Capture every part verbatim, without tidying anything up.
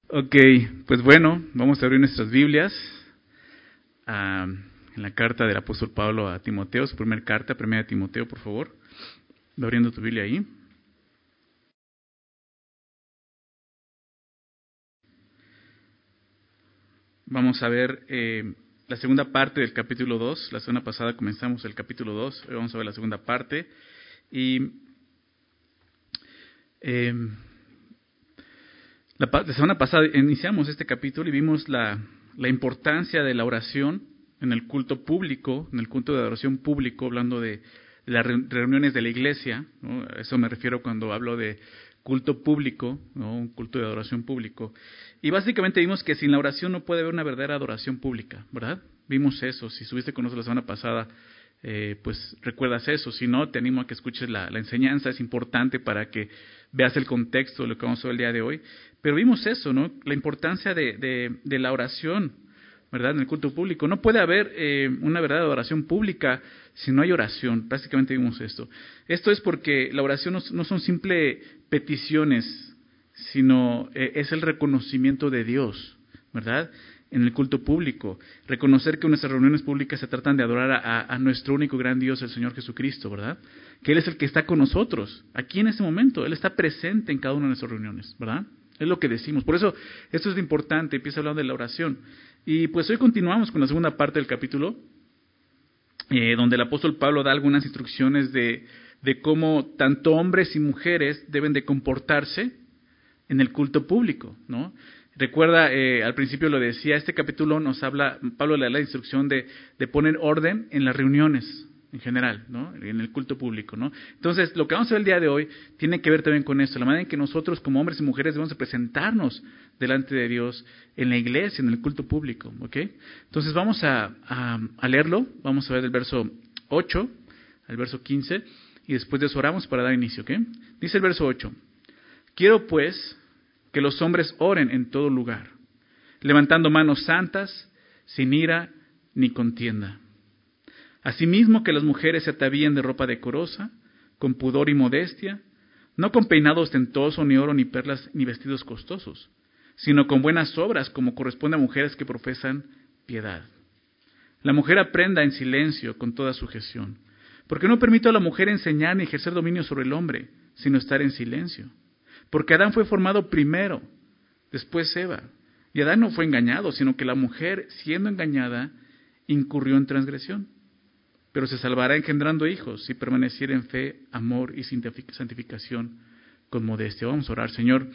Ok, pues bueno, vamos a abrir nuestras Biblias ah, en la carta del apóstol Pablo a Timoteo, su primera carta, primera de Timoteo, por favor. Ve abriendo tu Biblia ahí. Vamos a ver eh, la segunda parte del capítulo dos. La semana pasada comenzamos el capítulo dos, hoy vamos a ver la segunda parte. Y eh, la, la semana pasada iniciamos este capítulo y vimos la, la importancia de la oración en el culto público, en el culto de adoración público, hablando de, de las reuniones de la iglesia, ¿no? A eso me refiero cuando hablo de culto público, ¿no? Un culto de adoración público. Y básicamente vimos que sin la oración no puede haber una verdadera adoración pública, ¿verdad? Vimos eso. Si estuviste con nosotros la semana pasada, eh, pues recuerdas eso. Si no, te animo a que escuches la, la enseñanza. Es importante para que veas el contexto de lo que vamos a ver el día de hoy. Pero vimos eso, ¿no? La importancia de, de, de la oración, ¿verdad? En el culto público. No puede haber eh, una verdadera adoración pública si no hay oración. Básicamente vimos esto. Esto es porque la oración no, no son simples peticiones, sino eh, es el reconocimiento de Dios, ¿verdad? En el culto público. Reconocer que nuestras reuniones públicas se tratan de adorar a, a nuestro único gran Dios, el Señor Jesucristo, ¿verdad? Que Él es el que está con nosotros, aquí en este momento. Él está presente en cada una de nuestras reuniones, ¿verdad? Es lo que decimos. Por eso, esto es importante, empieza hablando de la oración. Y pues hoy continuamos con la segunda parte del capítulo, eh, donde el apóstol Pablo da algunas instrucciones de, de cómo tanto hombres y mujeres deben de comportarse en el culto público, ¿no? Recuerda, eh, al principio lo decía, este capítulo nos habla, Pablo le da la instrucción de, de poner orden en las reuniones en general, ¿no? En el culto público, ¿no? Entonces, lo que vamos a ver el día de hoy tiene que ver también con esto, la manera en que nosotros como hombres y mujeres debemos de presentarnos delante de Dios en la iglesia, en el culto público, ¿ok? Entonces vamos a, a, a leerlo, vamos a ver del verso ocho al verso quince y después de eso oramos para dar inicio, ¿ok? Dice el verso ocho: Quiero pues que los hombres oren en todo lugar, levantando manos santas, sin ira ni contienda. Asimismo que las mujeres se atavíen de ropa decorosa, con pudor y modestia, no con peinado ostentoso, ni oro, ni perlas, ni vestidos costosos, sino con buenas obras, como corresponde a mujeres que profesan piedad. La mujer aprenda en silencio, con toda sujeción, porque no permito a la mujer enseñar ni ejercer dominio sobre el hombre, sino estar en silencio. Porque Adán fue formado primero, después Eva. Y Adán no fue engañado, sino que la mujer, siendo engañada, incurrió en transgresión. Pero se salvará engendrando hijos, si permaneciera en fe, amor y santificación con modestia. Vamos a orar. Señor,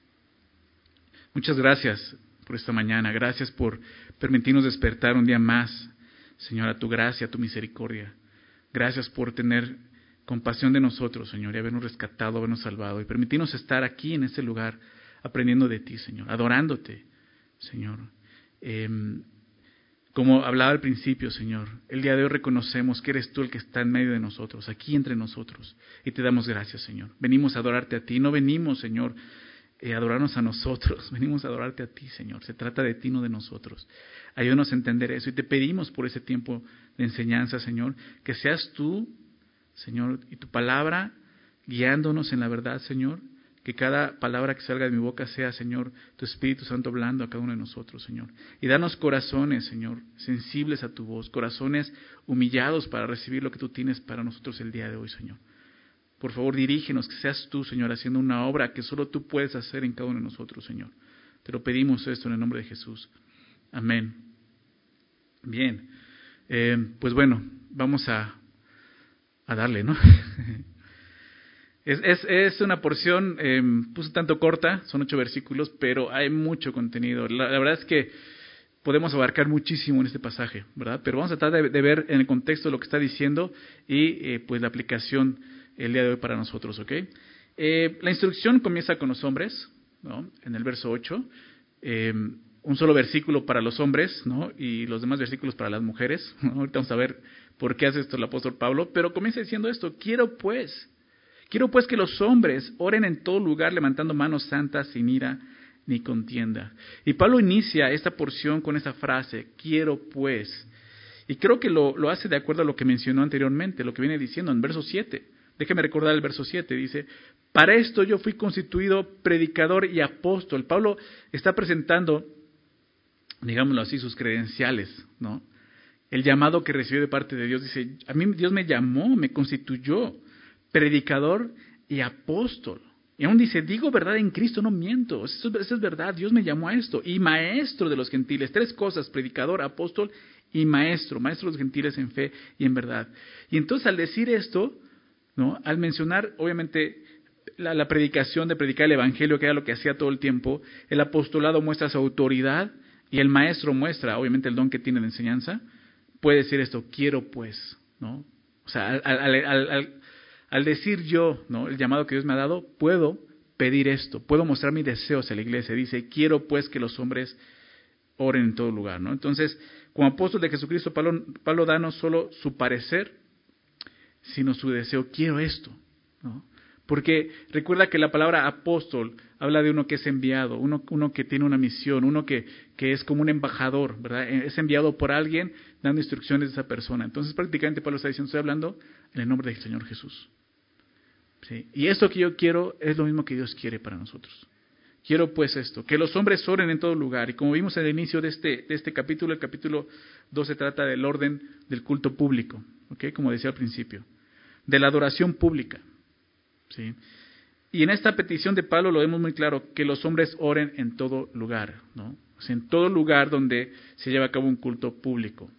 muchas gracias por esta mañana. Gracias por permitirnos despertar un día más, Señor, a tu gracia, a tu misericordia. Gracias por tener compasión de nosotros, Señor, y habernos rescatado, habernos salvado, y permitirnos estar aquí en este lugar aprendiendo de ti, Señor, adorándote, Señor. Eh, como hablaba al principio, Señor, el día de hoy reconocemos que eres tú el que está en medio de nosotros, aquí entre nosotros, y te damos gracias, Señor. Venimos a adorarte a ti, no venimos, Señor, eh, a adorarnos a nosotros, venimos a adorarte a ti, Señor. Se trata de ti, no de nosotros. Ayúdanos a entender eso, y te pedimos por ese tiempo de enseñanza, Señor, que seas tú, Señor, y tu palabra guiándonos en la verdad, Señor, que cada palabra que salga de mi boca sea, Señor, tu Espíritu Santo hablando a cada uno de nosotros, Señor. Y danos corazones, Señor, sensibles a tu voz, corazones humillados para recibir lo que tú tienes para nosotros el día de hoy, Señor. Por favor, dirígenos, que seas tú, Señor, haciendo una obra que solo tú puedes hacer en cada uno de nosotros, Señor. Te lo pedimos esto en el nombre de Jesús. Amén. Bien, eh, pues bueno, vamos a a darle, ¿no? es, es, es una porción, eh, puse tanto corta, son ocho versículos, pero hay mucho contenido. La, la verdad es que podemos abarcar muchísimo en este pasaje, ¿verdad? Pero vamos a tratar de, de ver en el contexto lo que está diciendo y eh, pues la aplicación el día de hoy para nosotros, ¿ok? Eh, la instrucción comienza con los hombres, ¿no? En el verso ocho, eh, un solo versículo para los hombres, ¿no? Y los demás versículos para las mujeres, ¿no? Ahorita vamos a ver por qué hace esto el apóstol Pablo, pero comienza diciendo esto: quiero pues, quiero pues que los hombres oren en todo lugar levantando manos santas sin ira ni contienda. Y Pablo inicia esta porción con esa frase, quiero pues, y creo que lo, lo hace de acuerdo a lo que mencionó anteriormente, lo que viene diciendo en verso siete. Déjeme recordar el verso siete, dice: Para esto yo fui constituido predicador y apóstol. Pablo está presentando, digámoslo así, sus credenciales, ¿no? El llamado que recibió de parte de Dios. Dice, a mí Dios me llamó, me constituyó predicador y apóstol. Y aún dice, digo verdad en Cristo, no miento. Eso, eso es verdad, Dios me llamó a esto. Y maestro de los gentiles. Tres cosas, predicador, apóstol y maestro. Maestro de los gentiles en fe y en verdad. Y entonces al decir esto, ¿no? Al mencionar, obviamente, la, la predicación de predicar el evangelio, que era lo que hacía todo el tiempo, el apostolado muestra su autoridad y el maestro muestra, obviamente, el don que tiene de enseñanza. Puede decir esto, quiero pues, ¿no? O sea, al, al, al, al, al decir yo, ¿no? El llamado que Dios me ha dado, puedo pedir esto, puedo mostrar mis deseos a la iglesia. Dice, quiero pues que los hombres oren en todo lugar, ¿no? Entonces, como apóstol de Jesucristo, Pablo, Pablo da no solo su parecer, sino su deseo, quiero esto, ¿no? Porque recuerda que la palabra apóstol habla de uno que es enviado, uno, uno que tiene una misión, uno que, que es como un embajador, ¿verdad? Es enviado por alguien dando instrucciones a esa persona. Entonces prácticamente Pablo está diciendo, estoy hablando en el nombre del Señor Jesús. ¿Sí? Y esto que yo quiero es lo mismo que Dios quiere para nosotros. Quiero pues esto, que los hombres oren en todo lugar. Y como vimos en el inicio de este, de este capítulo, el capítulo dos se trata del orden del culto público, ¿ok? Como decía al principio, de la adoración pública. ¿Sí? Y en esta petición de Pablo lo vemos muy claro, que los hombres oren en todo lugar, ¿no? O sea, en todo lugar donde se lleva a cabo un culto público,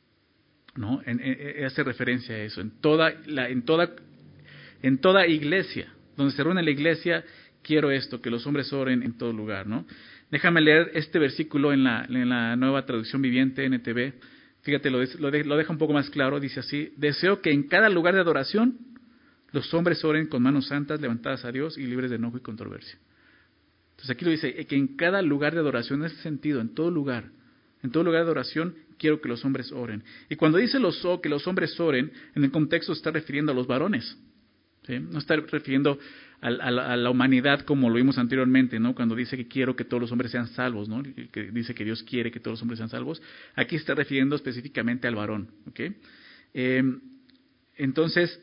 ¿no? En, en, en, hace referencia a eso, en toda, la, en, toda, en toda iglesia, donde se reúne la iglesia, quiero esto, que los hombres oren en todo lugar, ¿no? Déjame leer este versículo en la, en la Nueva Traducción Viviente, N T V. Fíjate, lo, lo, de, lo deja un poco más claro, dice así, deseo que en cada lugar de adoración los hombres oren con manos santas, levantadas a Dios y libres de enojo y controversia. Entonces aquí lo dice, que en cada lugar de adoración, en ese sentido, en todo lugar, en todo lugar de adoración, quiero que los hombres oren. Y cuando dice los, que los hombres oren, en el contexto se está refiriendo a los varones, ¿sí? No está refiriendo a, a, la, a la humanidad como lo vimos anteriormente, ¿no? Cuando dice que quiero que todos los hombres sean salvos, ¿no? Que dice que Dios quiere que todos los hombres sean salvos. Aquí está refiriendo específicamente al varón, ¿ok? Eh, entonces,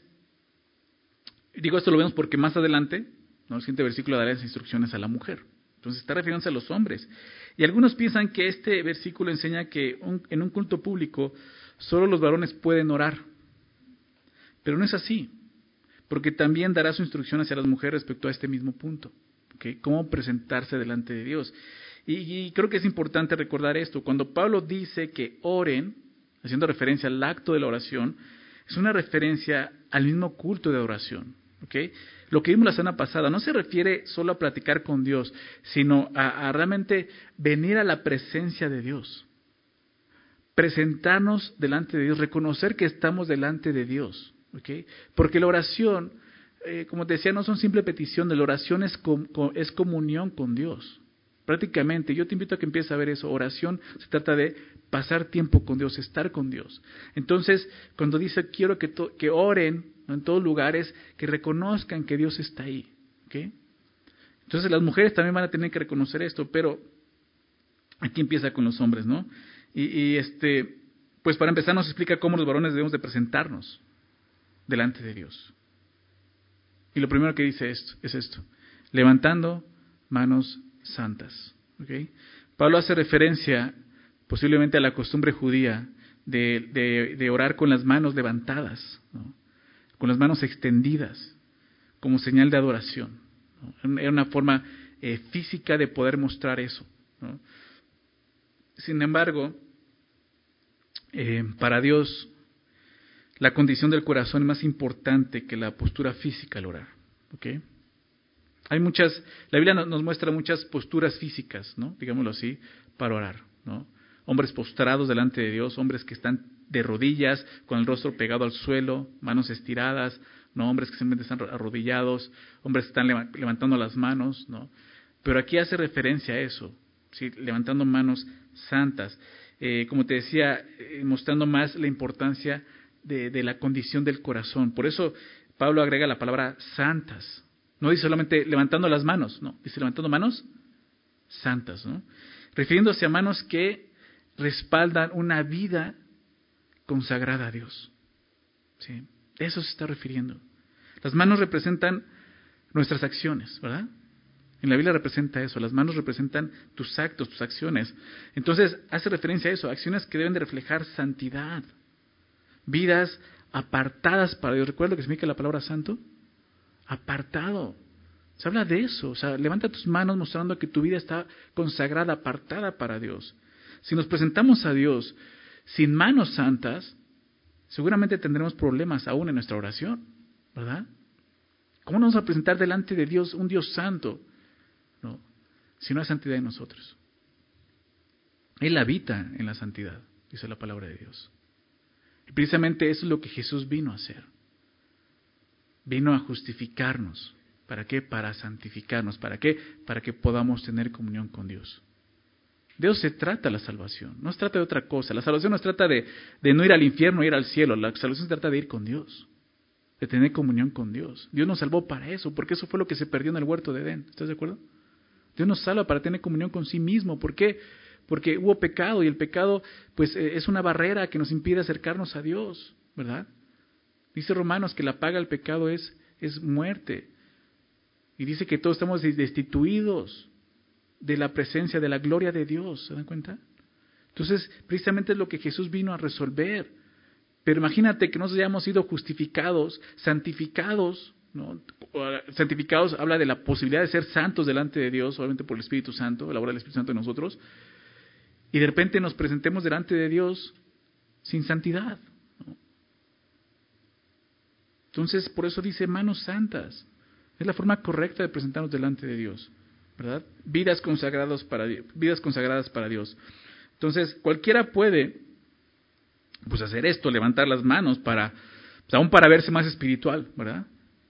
digo esto lo vemos porque más adelante, ¿no? El siguiente versículo dará las instrucciones a la mujer. Entonces está refiriéndose a los hombres. Y algunos piensan que este versículo enseña que un, en un culto público solo los varones pueden orar. Pero no es así, porque también dará su instrucción hacia las mujeres respecto a este mismo punto, ¿okay? Cómo presentarse delante de Dios. Y, y creo que es importante recordar esto. Cuando Pablo dice que oren, haciendo referencia al acto de la oración, es una referencia al mismo culto de adoración. ¿Okay? Lo que vimos la semana pasada no se refiere solo a platicar con Dios, sino a, a realmente venir a la presencia de Dios. Presentarnos delante de Dios, reconocer que estamos delante de Dios. ¿Okay? Porque la oración, eh, como te decía, no son simple petición, la oración es, com, com, es comunión con Dios. Prácticamente, yo te invito a que empieces a ver eso. Oración se trata de pasar tiempo con Dios, estar con Dios. Entonces, cuando dice quiero que, to, que oren, ¿no? En todos lugares, que reconozcan que Dios está ahí. ¿Okay? Entonces las mujeres también van a tener que reconocer esto, pero aquí empieza con los hombres, ¿no? Y, y este, pues para empezar nos explica cómo los varones debemos de presentarnos delante de Dios. Y lo primero que dice esto, es esto, levantando manos santas. ¿Okay? Pablo hace referencia posiblemente a la costumbre judía de, de, de orar con las manos levantadas, ¿no? Con las manos extendidas, como señal de adoración, ¿no? Era una forma eh, física de poder mostrar eso, ¿no? Sin embargo, eh, para Dios, la condición del corazón es más importante que la postura física al orar. ¿Okay? Hay muchas, la Biblia nos muestra muchas posturas físicas, ¿no? Digámoslo así, para orar, ¿no? Hombres postrados delante de Dios, hombres que están de rodillas, con el rostro pegado al suelo, manos estiradas, ¿no? Hombres que simplemente están arrodillados, hombres que están levantando las manos, ¿no? Pero aquí hace referencia a eso, ¿sí? Levantando manos santas, eh, como te decía, eh, mostrando más la importancia de, de la condición del corazón. Por eso Pablo agrega la palabra santas. No dice solamente levantando las manos, no, dice levantando manos santas, ¿no? Refiriéndose a manos que respaldan una vida consagrada a Dios. ¿Sí? Eso se está refiriendo. Las manos representan nuestras acciones, ¿verdad? En la Biblia representa eso, las manos representan tus actos, tus acciones. Entonces hace referencia a eso, acciones que deben de reflejar santidad, vidas apartadas para Dios. ¿Recuerda lo que significa la palabra santo? Apartado. Se habla de eso, o sea, levanta tus manos mostrando que tu vida está consagrada, apartada para Dios. Si nos presentamos a Dios sin manos santas, seguramente tendremos problemas aún en nuestra oración, ¿verdad? ¿Cómo nos vamos a presentar delante de Dios, un Dios santo? No, si no hay santidad en nosotros. Él habita en la santidad, dice la palabra de Dios. Y precisamente eso es lo que Jesús vino a hacer. Vino a justificarnos. ¿Para qué? Para santificarnos. ¿Para qué? Para que podamos tener comunión con Dios. De eso se trata la salvación. No se trata de otra cosa. La salvación no se trata de, de no ir al infierno, ir al cielo. La salvación se trata de ir con Dios. De tener comunión con Dios. Dios nos salvó para eso, porque eso fue lo que se perdió en el huerto de Edén. ¿Estás de acuerdo? Dios nos salva para tener comunión con sí mismo. ¿Por qué? Porque hubo pecado y el pecado pues es una barrera que nos impide acercarnos a Dios, ¿verdad? Dice Romanos que la paga del pecado es, es muerte. Y dice que todos estamos destituidos de la presencia, de la gloria de Dios. ¿Se dan cuenta? Entonces, precisamente es lo que Jesús vino a resolver. Pero imagínate que nosotros hayamos sido justificados, santificados, ¿no? Santificados habla de la posibilidad de ser santos delante de Dios, obviamente por el Espíritu Santo, la obra del Espíritu Santo en nosotros, y de repente nos presentemos delante de Dios sin santidad, ¿no? Entonces, por eso dice manos santas. Es la forma correcta de presentarnos delante de Dios, ¿verdad? Vidas consagradas para, vidas consagradas para Dios. Entonces, cualquiera puede pues hacer esto, levantar las manos para, pues, aún para verse más espiritual, ¿verdad?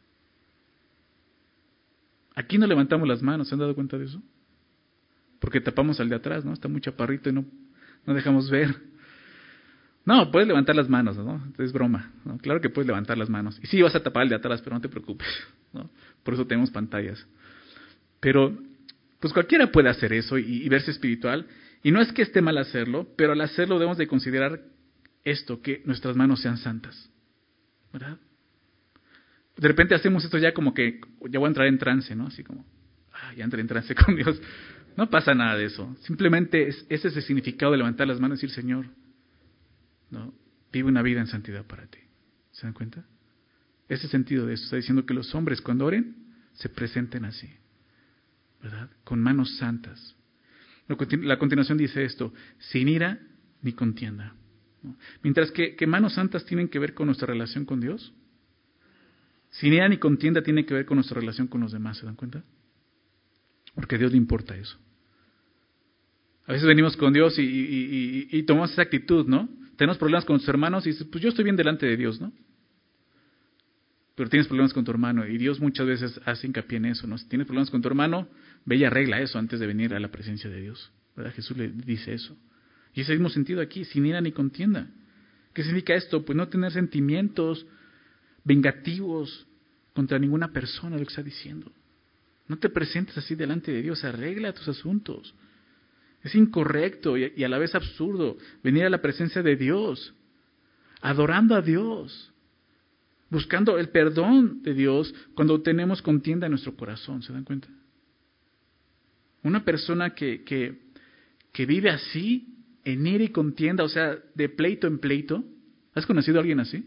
Aquí no levantamos las manos, ¿se han dado cuenta de eso? Porque tapamos al de atrás, ¿no? Está muy chaparrito y no, no dejamos ver. No, puedes levantar las manos, ¿no? Es broma, ¿no? Claro que puedes levantar las manos. Y sí, vas a tapar al de atrás, pero no te preocupes, ¿no? Por eso tenemos pantallas. Pero, pues cualquiera puede hacer eso y, y verse espiritual. Y no es que esté mal hacerlo, pero al hacerlo debemos de considerar esto, que nuestras manos sean santas, ¿verdad? De repente hacemos esto ya como que, ya voy a entrar en trance, ¿no? Así como, ah, ya entré en trance con Dios. No pasa nada de eso. Simplemente es, ese es el significado de levantar las manos y decir, Señor, no, vive una vida en santidad para ti. ¿Se dan cuenta? Ese sentido de eso está diciendo que los hombres cuando oren se presenten así, ¿verdad? Con manos santas. La continuación dice esto, sin ira ni contienda, ¿no? Mientras que, que manos santas tienen que ver con nuestra relación con Dios, sin ira ni contienda tiene que ver con nuestra relación con los demás. ¿Se dan cuenta? Porque a Dios le importa eso. A veces venimos con Dios y, y, y, y tomamos esa actitud, ¿no? Tenemos problemas con nuestros hermanos y dices, pues yo estoy bien delante de Dios, ¿no? Pero tienes problemas con tu hermano y Dios muchas veces hace hincapié en eso, ¿no? Si tienes problemas con tu hermano, ve y arregla eso antes de venir a la presencia de Dios, ¿verdad? Jesús le dice eso. Y ese mismo sentido aquí, sin ira ni contienda. ¿Qué significa esto? Pues no tener sentimientos vengativos contra ninguna persona, lo que está diciendo. No te presentes así delante de Dios, arregla tus asuntos. Es incorrecto y, y a la vez absurdo venir a la presencia de Dios, adorando a Dios, buscando el perdón de Dios cuando tenemos contienda en nuestro corazón. ¿Se dan cuenta? Una persona que, que, que vive así, en ira y contienda, o sea, de pleito en pleito. ¿Has conocido a alguien así?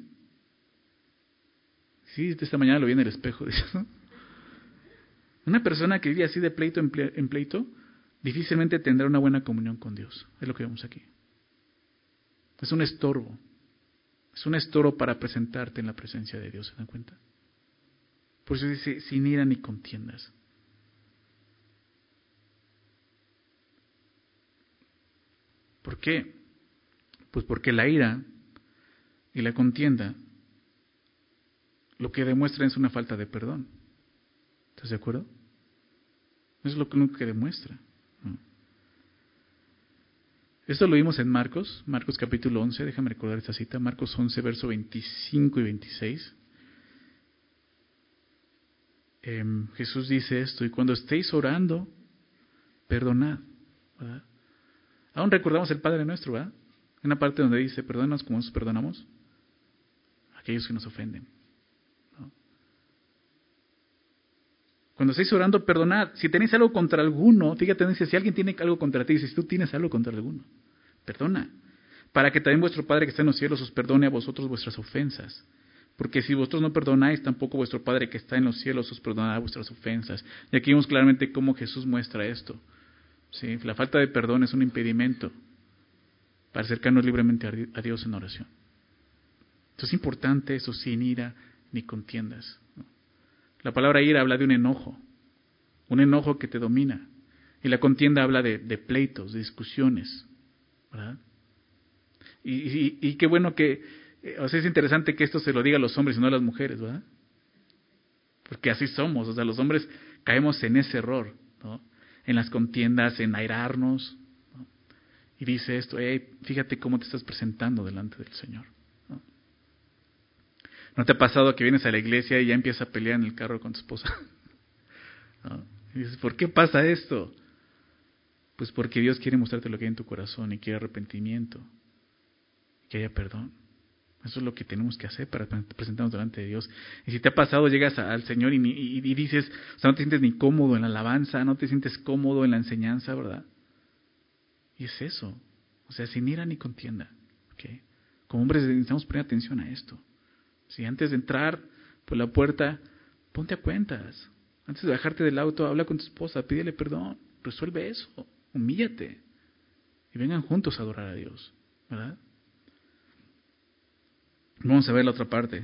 Sí, esta mañana lo vi en el espejo. ¿No? Una persona que vive así de pleito en pleito, difícilmente tendrá una buena comunión con Dios. Es lo que vemos aquí. Es un estorbo. Es un estorbo para presentarte en la presencia de Dios. ¿Se dan cuenta? Por eso dice, sin ira ni contiendas. ¿Por qué? Pues porque la ira y la contienda lo que demuestran es una falta de perdón. ¿Estás de acuerdo? Eso es lo único que demuestra. ¿No? Esto lo vimos en Marcos, Marcos capítulo once, déjame recordar esta cita, Marcos once, verso veinticinco y veintiséis. Eh, Jesús dice esto, y cuando estéis orando, perdonad, ¿verdad? Aún recordamos el Padre Nuestro, ¿verdad? En una parte donde dice, perdónanos como nosotros perdonamos a aquellos que nos ofenden, ¿no? Cuando estéis orando, perdonad. Si tenéis algo contra alguno, fíjate, dice, si alguien tiene algo contra ti, si tú tienes algo contra alguno, perdona. Para que también vuestro Padre que está en los cielos os perdone a vosotros vuestras ofensas. Porque si vosotros no perdonáis, tampoco vuestro Padre que está en los cielos os perdonará vuestras ofensas. Y aquí vemos claramente cómo Jesús muestra esto. ¿Sí? La falta de perdón es un impedimento para acercarnos libremente a Dios en oración. Entonces es importante eso, sin ira ni contiendas. ¿No? La palabra ira habla de un enojo, un enojo que te domina. Y la contienda habla de, de pleitos, de discusiones, ¿verdad? Y, y, y qué bueno que, o sea, es interesante que esto se lo diga a los hombres y no a las mujeres, ¿verdad? Porque así somos, o sea, los hombres caemos en ese error, ¿no? En las contiendas, en airarnos, ¿no? Y dice esto, hey, fíjate cómo te estás presentando delante del Señor, ¿no? ¿No te ha pasado que vienes a la iglesia y ya empiezas a pelear en el carro con tu esposa? ¿No? Y dices, ¿por qué pasa esto? Pues porque Dios quiere mostrarte lo que hay en tu corazón y quiere arrepentimiento, que haya perdón. Eso es lo que tenemos que hacer para presentarnos delante de Dios. Y si te ha pasado, llegas al Señor y, y, y dices, o sea, no te sientes ni cómodo en la alabanza, no te sientes cómodo en la enseñanza, ¿verdad? Y es eso. O sea, sin ira ni contienda. ¿Okay? Como hombres necesitamos poner atención a esto. Si antes de entrar por la puerta, ponte a cuentas. Antes de bajarte del auto, habla con tu esposa, pídele perdón, resuelve eso, humíllate. Y vengan juntos a adorar a Dios, ¿verdad? Vamos a ver la otra parte.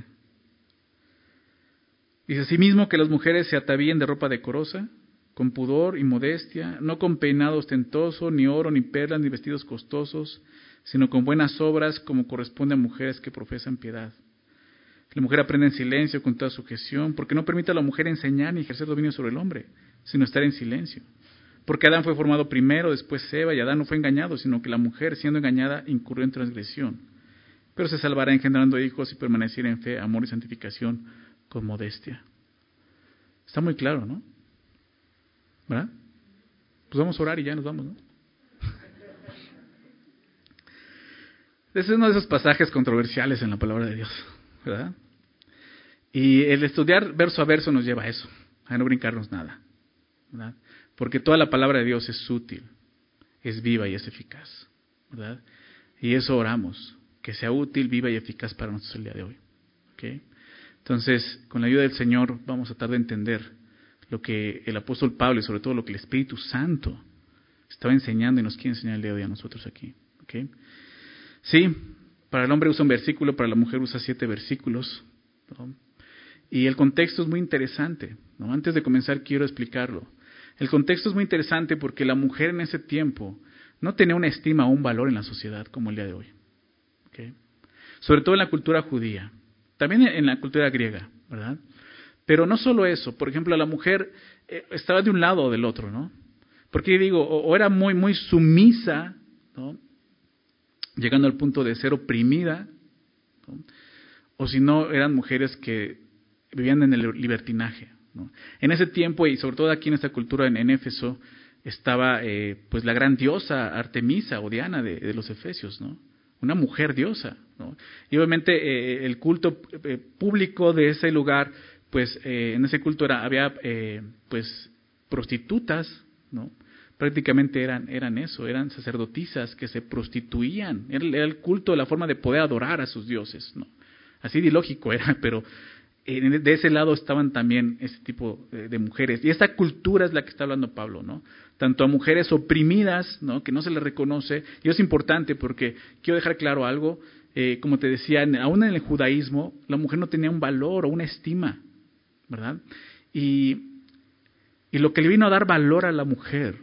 Dice, asimismo que las mujeres se atavíen de ropa decorosa, con pudor y modestia, no con peinado ostentoso, ni oro, ni perlas, ni vestidos costosos, sino con buenas obras, como corresponde a mujeres que profesan piedad. La mujer aprende en silencio, con toda sujeción, porque no permite a la mujer enseñar ni ejercer dominio sobre el hombre, sino estar en silencio. Porque Adán fue formado primero, después Eva, y Adán no fue engañado, sino que la mujer, siendo engañada, incurrió en transgresión. Pero se salvará engendrando hijos y permanecerá en fe, amor y santificación con modestia. Está muy claro, ¿no? ¿Verdad? Pues vamos a orar y ya nos vamos, ¿no? Ese es uno de esos pasajes controversiales en la palabra de Dios, ¿verdad? Y el estudiar verso a verso nos lleva a eso, a no brincarnos nada, ¿verdad? Porque toda la palabra de Dios es útil, es viva y es eficaz, ¿verdad? Y eso oramos, que sea útil, viva y eficaz para nosotros el día de hoy, ¿okay? Entonces, con la ayuda del Señor vamos a tratar de entender lo que el apóstol Pablo y sobre todo lo que el Espíritu Santo estaba enseñando y nos quiere enseñar el día de hoy a nosotros aquí, ¿okay? Sí, para el hombre usa un versículo, para la mujer usa siete versículos, ¿no? Y el contexto es muy interesante, ¿no? Antes de comenzar quiero explicarlo. El contexto es muy interesante porque la mujer en ese tiempo no tenía una estima o un valor en la sociedad como el día de hoy, ¿okay? Sobre todo en la cultura judía, también en la cultura griega, ¿verdad? Pero no solo eso, por ejemplo, la mujer eh, estaba de un lado o del otro, ¿no? Porque digo, o, o era muy, muy sumisa, ¿no? Llegando al punto de ser oprimida, ¿no? O si no, eran mujeres que vivían en el libertinaje, ¿no? En ese tiempo, y sobre todo aquí en esta cultura en, en Éfeso, estaba eh, pues la gran diosa Artemisa o Diana de, de los Efesios, ¿no? Una mujer diosa, ¿no? Y obviamente eh, el culto eh, público de ese lugar, pues eh, en ese culto era, había eh, pues prostitutas, ¿no? Prácticamente eran, eran eso, eran sacerdotisas que se prostituían, era, era el culto, la forma de poder adorar a sus dioses, ¿no? Así de ilógico era, pero de ese lado estaban también ese tipo de, de mujeres. Y esta cultura es la que está hablando Pablo, ¿no? Tanto a mujeres oprimidas, ¿no? Que no se les reconoce. Y es importante porque quiero dejar claro algo. Eh, como te decía, aún en el judaísmo, la mujer no tenía un valor o una estima, ¿verdad? Y, y lo que le vino a dar valor a la mujer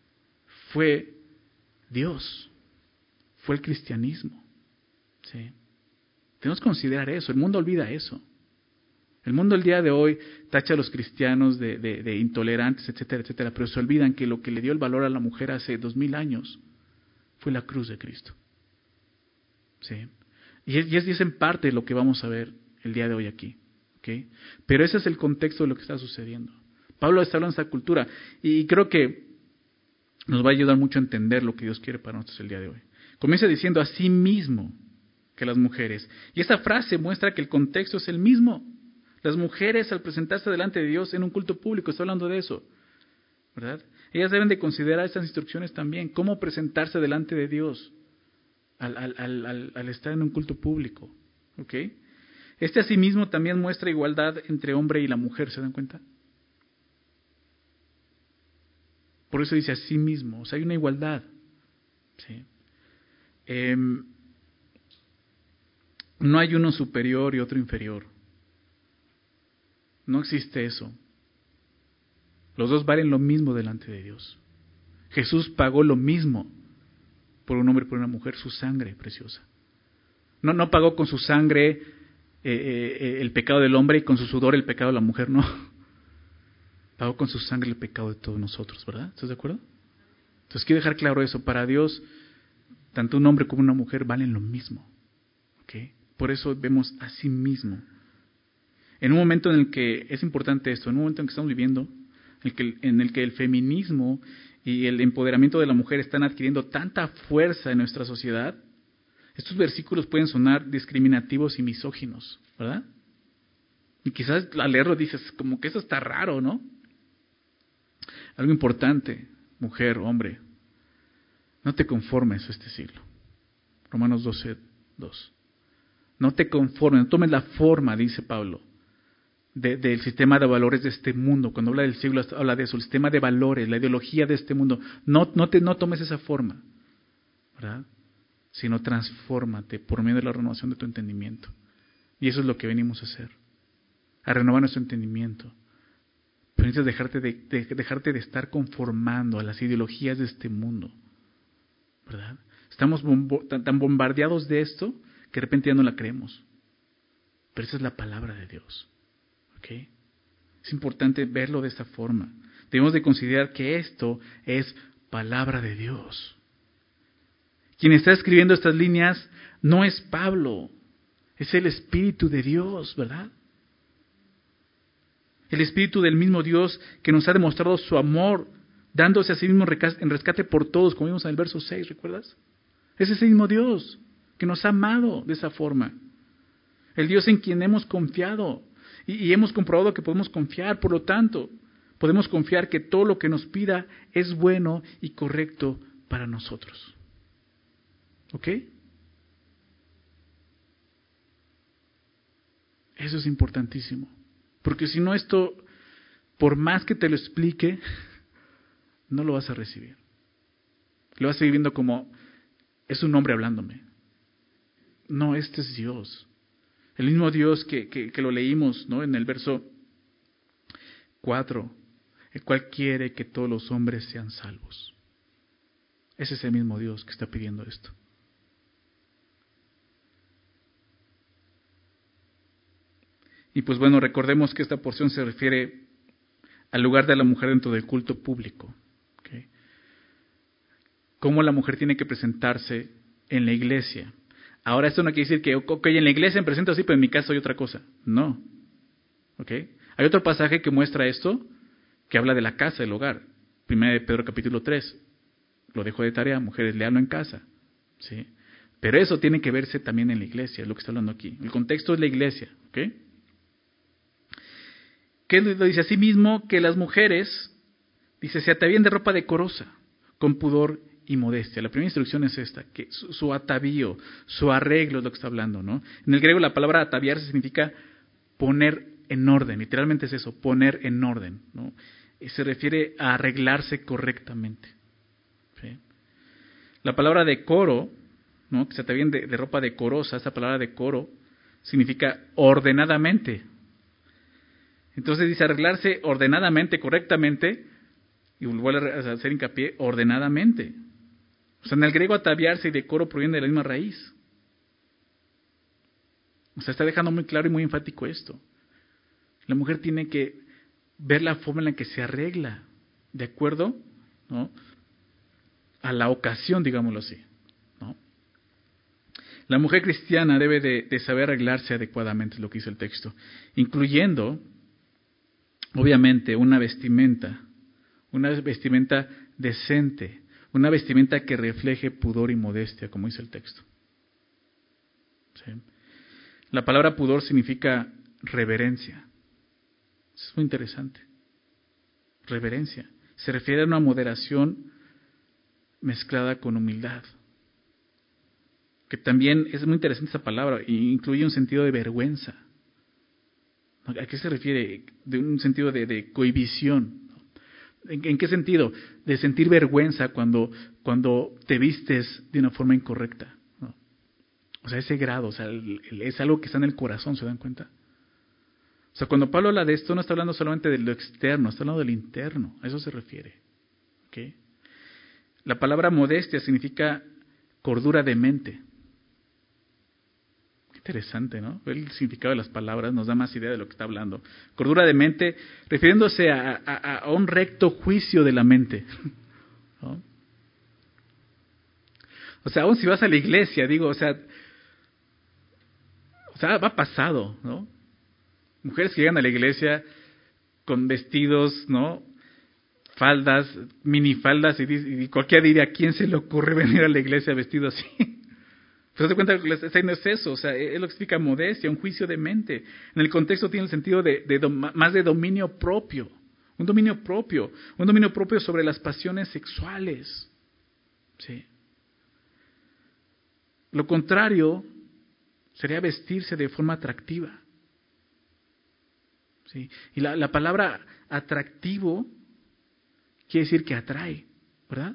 fue Dios, fue el cristianismo, ¿sí? Tenemos que considerar eso. El mundo olvida eso. El mundo el día de hoy tacha a los cristianos de, de, de intolerantes, etcétera, etcétera, pero se olvidan que lo que le dio el valor a la mujer hace dos mil años fue la cruz de Cristo. ¿Sí? Y es, y es en parte lo que vamos a ver el día de hoy aquí. ¿Okay? Pero ese es el contexto de lo que está sucediendo. Pablo está hablando de esta cultura y creo que nos va a ayudar mucho a entender lo que Dios quiere para nosotros el día de hoy. Comienza diciendo así mismo que las mujeres. Y esta frase muestra que el contexto es el mismo. Las mujeres al presentarse delante de Dios en un culto público, está hablando de eso, ¿verdad? Ellas deben de considerar estas instrucciones también, cómo presentarse delante de Dios al, al, al, al, al estar en un culto público, ¿ok? Este asimismo también muestra igualdad entre hombre y la mujer, ¿se dan cuenta? Por eso dice asimismo, o sea, hay una igualdad, ¿sí? Eh, no hay uno superior y otro inferior. No existe eso. Los dos valen lo mismo delante de Dios. Jesús pagó lo mismo por un hombre y por una mujer, su sangre preciosa. No, no pagó con su sangre eh, eh, el pecado del hombre y con su sudor el pecado de la mujer, no. Pagó con su sangre el pecado de todos nosotros, ¿verdad? ¿Estás de acuerdo? Entonces quiero dejar claro eso. Para Dios, tanto un hombre como una mujer valen lo mismo. ¿Okay? Por eso vemos a sí mismo. En un momento en el que, es importante esto, en un momento en que estamos viviendo, en el que, en el que el feminismo y el empoderamiento de la mujer están adquiriendo tanta fuerza en nuestra sociedad, estos versículos pueden sonar discriminativos y misóginos, ¿verdad? Y quizás al leerlo dices, como que eso está raro, ¿no? Algo importante, mujer, hombre, no te conformes a este siglo. Romanos doce, dos. No te conformes, no tomes la forma, dice Pablo, de, del sistema de valores de este mundo. Cuando habla del siglo, habla de eso, el sistema de valores, la ideología de este mundo. No, no, te, no tomes esa forma, ¿verdad? Sino transfórmate por medio de la renovación de tu entendimiento. Y eso es lo que venimos a hacer, a renovar nuestro entendimiento. Pero necesitas dejarte de, de, dejarte de estar conformando a las ideologías de este mundo, ¿verdad? Estamos bombo, tan, tan bombardeados de esto que de repente ya no la creemos. Pero esa es la palabra de Dios. ¿Okay? Es importante verlo de esta forma. Debemos de considerar que esto es palabra de Dios. Quien está escribiendo estas líneas no es Pablo, es el Espíritu de Dios, ¿verdad? El Espíritu del mismo Dios que nos ha demostrado su amor, dándose a sí mismo en rescate por todos, como vimos en el verso seis, ¿recuerdas? Es ese mismo Dios que nos ha amado de esa forma. El Dios en quien hemos confiado y, y hemos comprobado que podemos confiar, por lo tanto, podemos confiar que todo lo que nos pida es bueno y correcto para nosotros. ¿Ok? Eso es importantísimo. Porque si no, esto, por más que te lo explique, no lo vas a recibir. Lo vas a seguir viendo como, es un hombre hablándome. No, este es Dios. El mismo Dios que, que, que lo leímos, ¿no? En el verso cuatro, el cual quiere que todos los hombres sean salvos. Ese es el mismo Dios que está pidiendo esto. Y pues bueno, recordemos que esta porción se refiere al lugar de la mujer dentro del culto público. ¿Okay? Cómo la mujer tiene que presentarse en la iglesia. Ahora esto no quiere decir que, ok, en la iglesia me presento así, pero en mi casa hay otra cosa. No. ¿Okay? Hay otro pasaje que muestra esto, que habla de la casa, del hogar. Primera de Pedro capítulo tres. Lo dejo de tarea, mujeres, léanlo en casa. ¿Sí? Pero eso tiene que verse también en la iglesia, es lo que está hablando aquí. El contexto es la iglesia. ¿Ok? ¿Qué lo dice? Asimismo que las mujeres, dice, se atavíen de ropa decorosa, con pudor y modestia. La primera instrucción es esta, que su, su atavío, su arreglo es lo que está hablando, ¿no? En el griego la palabra ataviarse significa poner en orden, literalmente es eso, poner en orden, ¿no? Y se refiere a arreglarse correctamente. ¿Sí? La palabra decoro, ¿no? Que se atavíen de, de ropa decorosa, esta palabra decoro significa ordenadamente. Entonces dice arreglarse ordenadamente, correctamente, y vuelve a hacer hincapié, ordenadamente. O sea, en el griego ataviarse y decoro provienen de la misma raíz. O sea, está dejando muy claro y muy enfático esto. La mujer tiene que ver la forma en la que se arregla, de acuerdo, ¿no?, a la ocasión, digámoslo así, ¿no? La mujer cristiana debe de, de saber arreglarse adecuadamente, es lo que dice el texto, incluyendo, obviamente, una vestimenta, una vestimenta decente, una vestimenta que refleje pudor y modestia, como dice el texto. ¿Sí? La palabra pudor significa reverencia, Es muy interesante. Reverencia. Se refiere a una moderación mezclada con humildad. Que también es muy interesante esa palabra, e incluye un sentido de vergüenza. ¿A qué se refiere? De un sentido de, de cohibición. ¿En, ¿En qué sentido? De sentir vergüenza cuando, cuando te vistes de una forma incorrecta, ¿no? O sea, ese grado, o sea, el, el, es algo que está en el corazón, ¿se dan cuenta? O sea, cuando Pablo habla de esto, no está hablando solamente de lo externo, está hablando del interno, a eso se refiere. ¿Okay? La palabra modestia significa cordura de mente. Qué interesante, ¿no? El significado de las palabras nos da más idea de lo que está hablando. Cordura de mente, refiriéndose a, a, a un recto juicio de la mente, ¿no? O sea, aún si vas a la iglesia, digo, o sea, o sea, va pasado, ¿no? Mujeres que llegan a la iglesia con vestidos, ¿no? Faldas, minifaldas, y, y cualquiera diría, ¿a quién se le ocurre venir a la iglesia vestido así? Pero se cuenta que no es eso, o sea, es lo que explica modestia, un juicio de mente. En el contexto tiene el sentido de, de dom, más de dominio propio, un dominio propio, un dominio propio sobre las pasiones sexuales. ¿Sí? Lo contrario sería vestirse de forma atractiva. ¿Sí? Y la, la palabra atractivo quiere decir que atrae, ¿verdad?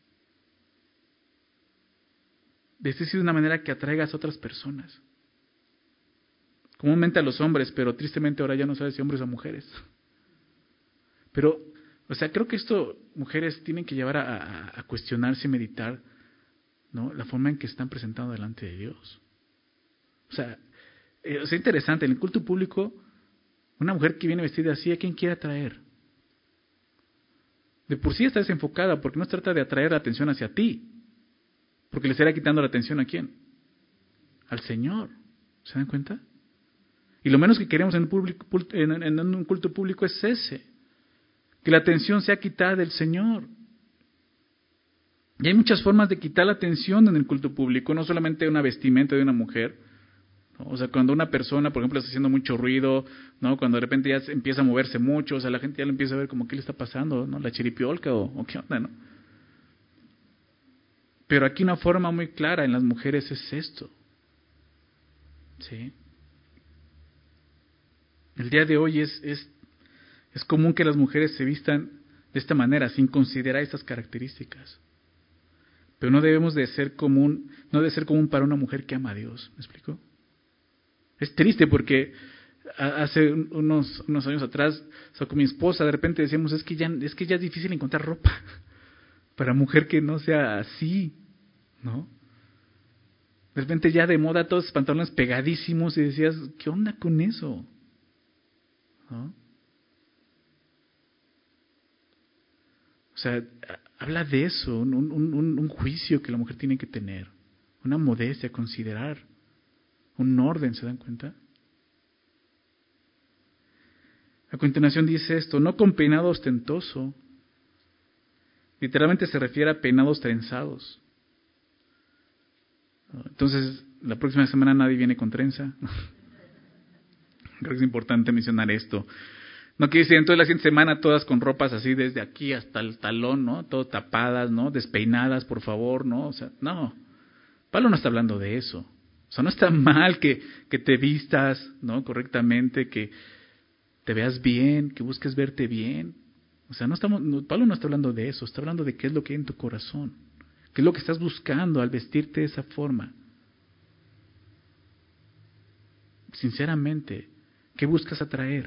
Vestirse de una manera que atraigas a otras personas. Comúnmente a los hombres, pero tristemente ahora ya no sabes si hombres o mujeres. Pero, o sea, creo que esto, mujeres, tienen que llevar a, a, a cuestionarse y meditar, ¿no? La forma en que están presentando delante de Dios. O sea, eh, es interesante, en el culto público, una mujer que viene vestida así, ¿a quién quiere atraer? De por sí está desenfocada, porque no se trata de atraer la atención hacia ti, porque le estará quitando la atención ¿a quién? Al Señor. ¿Se dan cuenta? Y lo menos que queremos en, público, en, en un culto público es ese, que la atención sea quitada del Señor. Y hay muchas formas de quitar la atención en el culto público, no solamente una vestimenta de una mujer, ¿no? O sea, cuando una persona, por ejemplo, está haciendo mucho ruido, ¿no? Cuando de repente ya empieza a moverse mucho, o sea, la gente ya le empieza a ver como qué le está pasando, ¿no? La chiripiolca o, o qué onda, ¿no? Pero aquí una forma muy clara en las mujeres es esto. ¿Sí? El día de hoy es, es, es común que las mujeres se vistan de esta manera, sin considerar estas características. Pero no debemos de ser común, no debe ser común para una mujer que ama a Dios. ¿Me explico? Es triste porque hace unos, unos años atrás, o sea, con mi esposa, de repente decíamos, es que ya, es que ya es difícil encontrar ropa para mujer que no sea así, ¿no? De repente ya de moda todos los pantalones pegadísimos y decías, ¿qué onda con eso? ¿No? O sea, habla de eso, un, un, un, un juicio que la mujer tiene que tener, una modestia, considerar, un orden, ¿se dan cuenta? A continuación dice esto, no con peinado ostentoso, literalmente se refiere a peinados trenzados. Entonces, la próxima semana nadie viene con trenza. Creo que es importante mencionar esto. No quiere decir entonces la siguiente semana todas con ropas así desde aquí hasta el talón, ¿no? Todo tapadas, ¿no? Despeinadas, por favor, ¿no? O sea, no. Pablo no está hablando de eso. O sea, no está mal que, que te vistas, ¿no? Correctamente, que te veas bien, que busques verte bien. O sea, no estamos, no, Pablo no está hablando de eso, está hablando de qué es lo que hay en tu corazón. ¿Qué es lo que estás buscando al vestirte de esa forma? Sinceramente, ¿qué buscas atraer?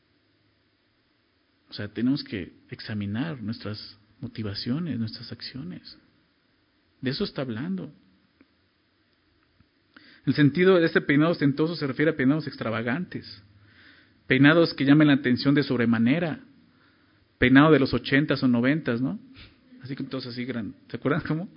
O sea, tenemos que examinar nuestras motivaciones, nuestras acciones. De eso está hablando. El sentido de este peinado ostentoso se refiere a peinados extravagantes, peinados que llamen la atención de sobremanera, peinado de los ochentas o noventas, ¿no? Así que todos así grandes. ¿Se acuerdan cómo?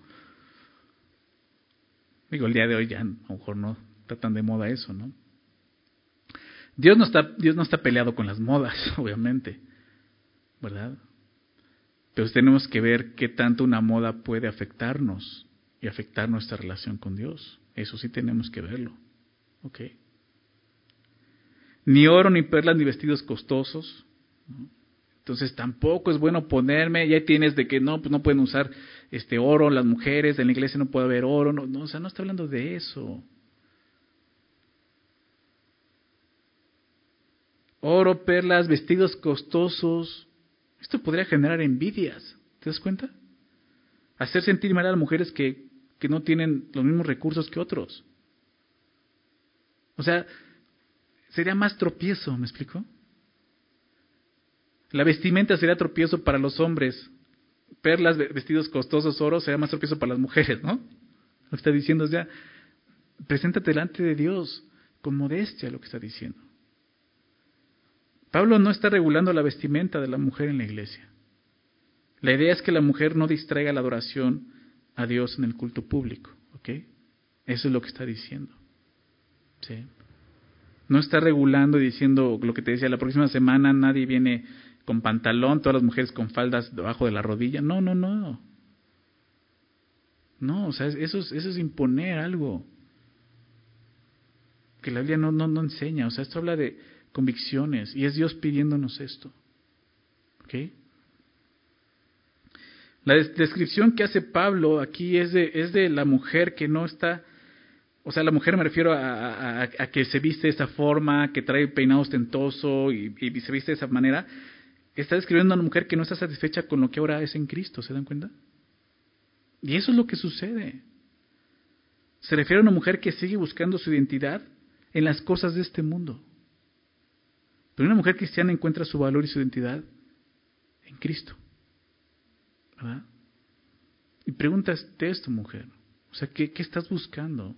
Digo, el día de hoy ya a lo mejor no está tan de moda eso, ¿no? Dios no está, Dios no está peleado con las modas, obviamente, ¿verdad? Pero tenemos que ver qué tanto una moda puede afectarnos y afectar nuestra relación con Dios. Eso sí tenemos que verlo, ¿ok? Ni oro, ni perlas, ni vestidos costosos. Entonces tampoco es bueno ponerme, ya tienes de que no, pues no pueden usar este oro, las mujeres, en la iglesia no puede haber oro, no, no, o sea, no está hablando de eso. Oro, perlas, vestidos costosos, esto podría generar envidias, ¿te das cuenta? Hacer sentir mal a las mujeres que, que no tienen los mismos recursos que otros. O sea, sería más tropiezo, ¿me explico? La vestimenta sería tropiezo para los hombres. Perlas, vestidos costosos, oro, sería más tropiezo para las mujeres, ¿no? Lo que está diciendo es ya, preséntate delante de Dios con modestia, lo que está diciendo. Pablo no está regulando la vestimenta de la mujer en la iglesia. La idea es que la mujer no distraiga la adoración a Dios en el culto público, ¿ok? Eso es lo que está diciendo. ¿Sí? No está regulando y diciendo lo que te decía, la próxima semana nadie viene con pantalón, todas las mujeres con faldas debajo de la rodilla. No, no, no. No, o sea, eso es, eso es imponer algo que la Biblia no, no, no enseña. O sea, esto habla de convicciones y es Dios pidiéndonos esto. ¿Ok? La descripción que hace Pablo aquí es de, es de la mujer que no está, o sea, la mujer me refiero a, a, a que se viste de esa forma, que trae peinado ostentoso y, y se viste de esa manera. Está describiendo a una mujer que no está satisfecha con lo que ahora es en Cristo, ¿se dan cuenta? Y eso es lo que sucede. Se refiere a una mujer que sigue buscando su identidad en las cosas de este mundo. Pero una mujer cristiana encuentra su valor y su identidad en Cristo. ¿Verdad? Y pregúntate esto, mujer. O sea, ¿qué, qué estás buscando?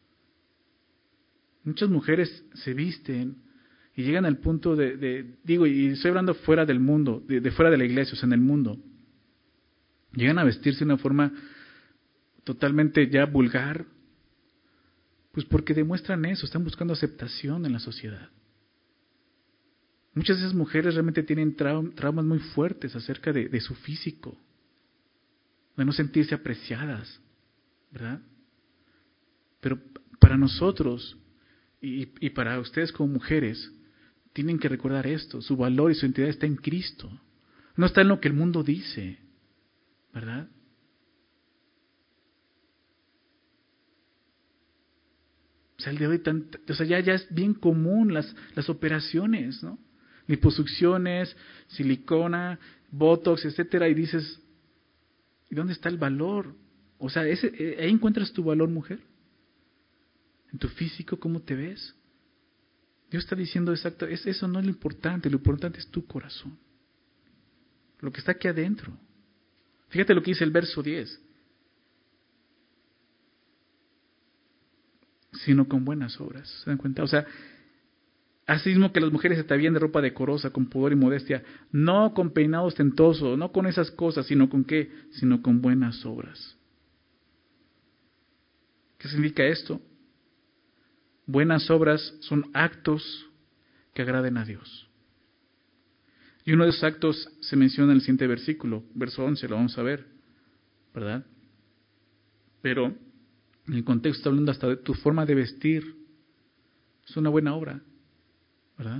Muchas mujeres se visten y llegan al punto de, de digo, y estoy hablando fuera del mundo, de, de fuera de la iglesia, o sea, en el mundo. Llegan a vestirse de una forma totalmente ya vulgar, pues porque demuestran eso, están buscando aceptación en la sociedad. Muchas de esas mujeres realmente tienen trau- traumas muy fuertes acerca de, de su físico, de no sentirse apreciadas, ¿verdad? Pero para nosotros y, y para ustedes como mujeres, tienen que recordar esto, su valor y su identidad está en Cristo, no está en lo que el mundo dice, ¿verdad? O sea, el de hoy tan, o sea, ya, ya es bien común las, las operaciones, ¿no? Liposucciones, silicona, botox, etcétera, y dices, ¿y dónde está el valor? O sea, ese, ahí encuentras tu valor, mujer. En tu físico, ¿cómo te ves? Dios está diciendo exacto, es, eso no es lo importante, lo importante es tu corazón. Lo que está aquí adentro. Fíjate lo que dice el verso diez. Sino con buenas obras. ¿Se dan cuenta? O sea, así mismo que las mujeres se atavían de ropa decorosa, con pudor y modestia, no con peinado ostentoso, no con esas cosas, sino con qué, sino con buenas obras. ¿Qué significa esto? Buenas obras son actos que agraden a Dios. Y uno de esos actos se menciona en el siguiente versículo, verso once, lo vamos a ver, ¿verdad? Pero en el contexto está hablando hasta de tu forma de vestir. Es una buena obra, ¿verdad?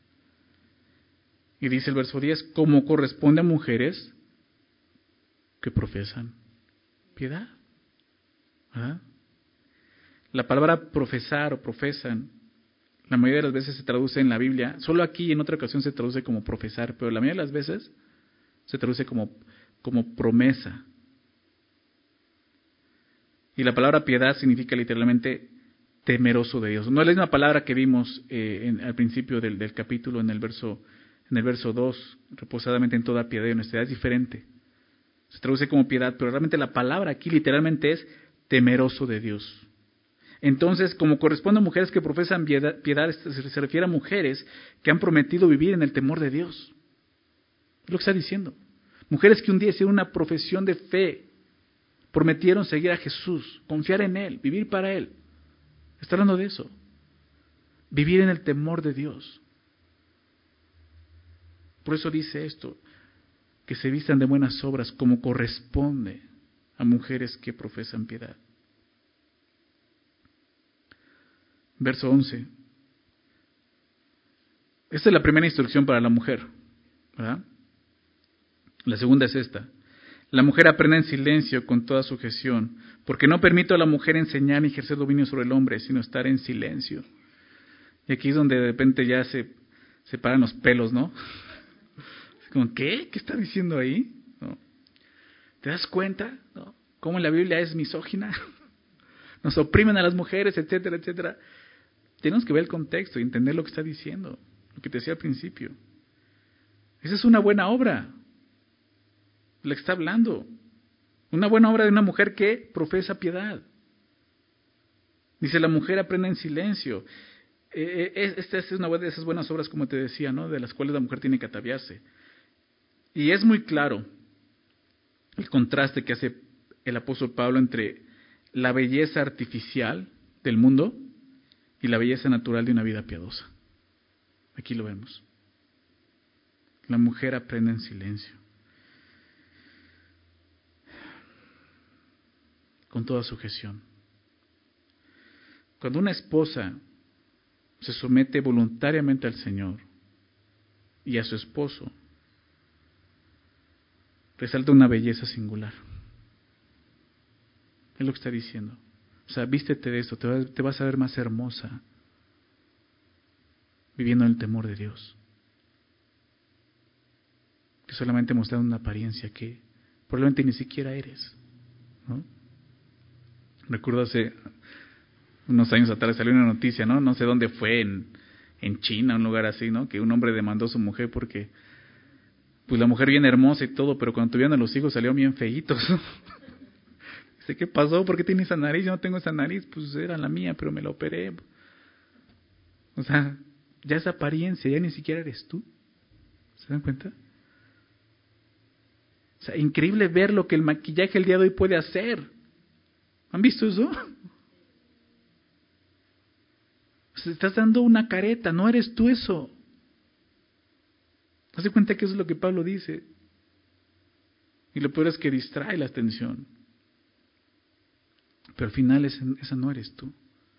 Y dice el verso diez, como corresponde a mujeres que profesan piedad, ¿verdad? La palabra profesar o profesan, la mayoría de las veces se traduce en la Biblia, solo aquí en otra ocasión se traduce como profesar, pero la mayoría de las veces se traduce como, como promesa. Y la palabra piedad significa literalmente temeroso de Dios. No es la misma palabra que vimos eh, en, al principio del, del capítulo, en el verso en el verso dos, reposadamente en toda piedad y honestidad, es diferente. Se traduce como piedad, pero realmente la palabra aquí literalmente es temeroso de Dios. Entonces, como corresponde a mujeres que profesan piedad, piedad se refiere a mujeres que han prometido vivir en el temor de Dios. Es lo que está diciendo. Mujeres que un día hicieron una profesión de fe, prometieron seguir a Jesús, confiar en Él, vivir para Él. Está hablando de eso. Vivir en el temor de Dios. Por eso dice esto, que se vistan de buenas obras como corresponde a mujeres que profesan piedad. Verso once. Esta es la primera instrucción para la mujer, ¿verdad? La segunda es esta. La mujer aprende en silencio con toda sujeción, porque no permito a la mujer enseñar ni ejercer dominio sobre el hombre, sino estar en silencio. Y aquí es donde de repente ya se, se paran los pelos, ¿no? Es como, ¿qué? ¿Qué está diciendo ahí? ¿No? ¿Te das cuenta? ¿No? ¿Cómo la Biblia es misógina? Nos oprimen a las mujeres, etcétera, etcétera. Tenemos que ver el contexto y entender lo que está diciendo, lo que te decía al principio. Esa es una buena obra, la que está hablando. Una buena obra de una mujer que profesa piedad. Dice, la mujer aprende en silencio. Eh, esta es una de esas buenas obras, como te decía, ¿no? De las cuales la mujer tiene que ataviarse. Y es muy claro el contraste que hace el apóstol Pablo entre la belleza artificial del mundo y la belleza natural de una vida piadosa. Aquí lo vemos. La mujer aprende en silencio, con toda sujeción. Cuando una esposa se somete voluntariamente al Señor y a su esposo, resalta una belleza singular. Es lo que está diciendo. O sea, vístete de esto, te vas, te vas a ver más hermosa viviendo en el temor de Dios, que solamente mostrando una apariencia que probablemente ni siquiera eres, ¿no? Recuerdo hace unos años atrás salió una noticia, ¿no? No sé dónde fue, en, en China, un lugar así, ¿no? Que un hombre demandó a su mujer porque, pues la mujer bien hermosa y todo, pero cuando tuvieron a los hijos salieron bien feitos. Dice, ¿qué pasó? ¿Por qué tiene esa nariz? Yo no tengo esa nariz. Pues era la mía, pero me la operé. O sea, ya esa apariencia, ya ni siquiera eres tú. ¿Se dan cuenta? O sea, increíble ver lo que el maquillaje el día de hoy puede hacer. ¿Han visto eso? O sea, estás dando una careta, no eres tú eso. ¿Te das cuenta que eso es lo que Pablo dice? Y lo peor es que distrae la atención. Pero al final esa, esa no eres tú.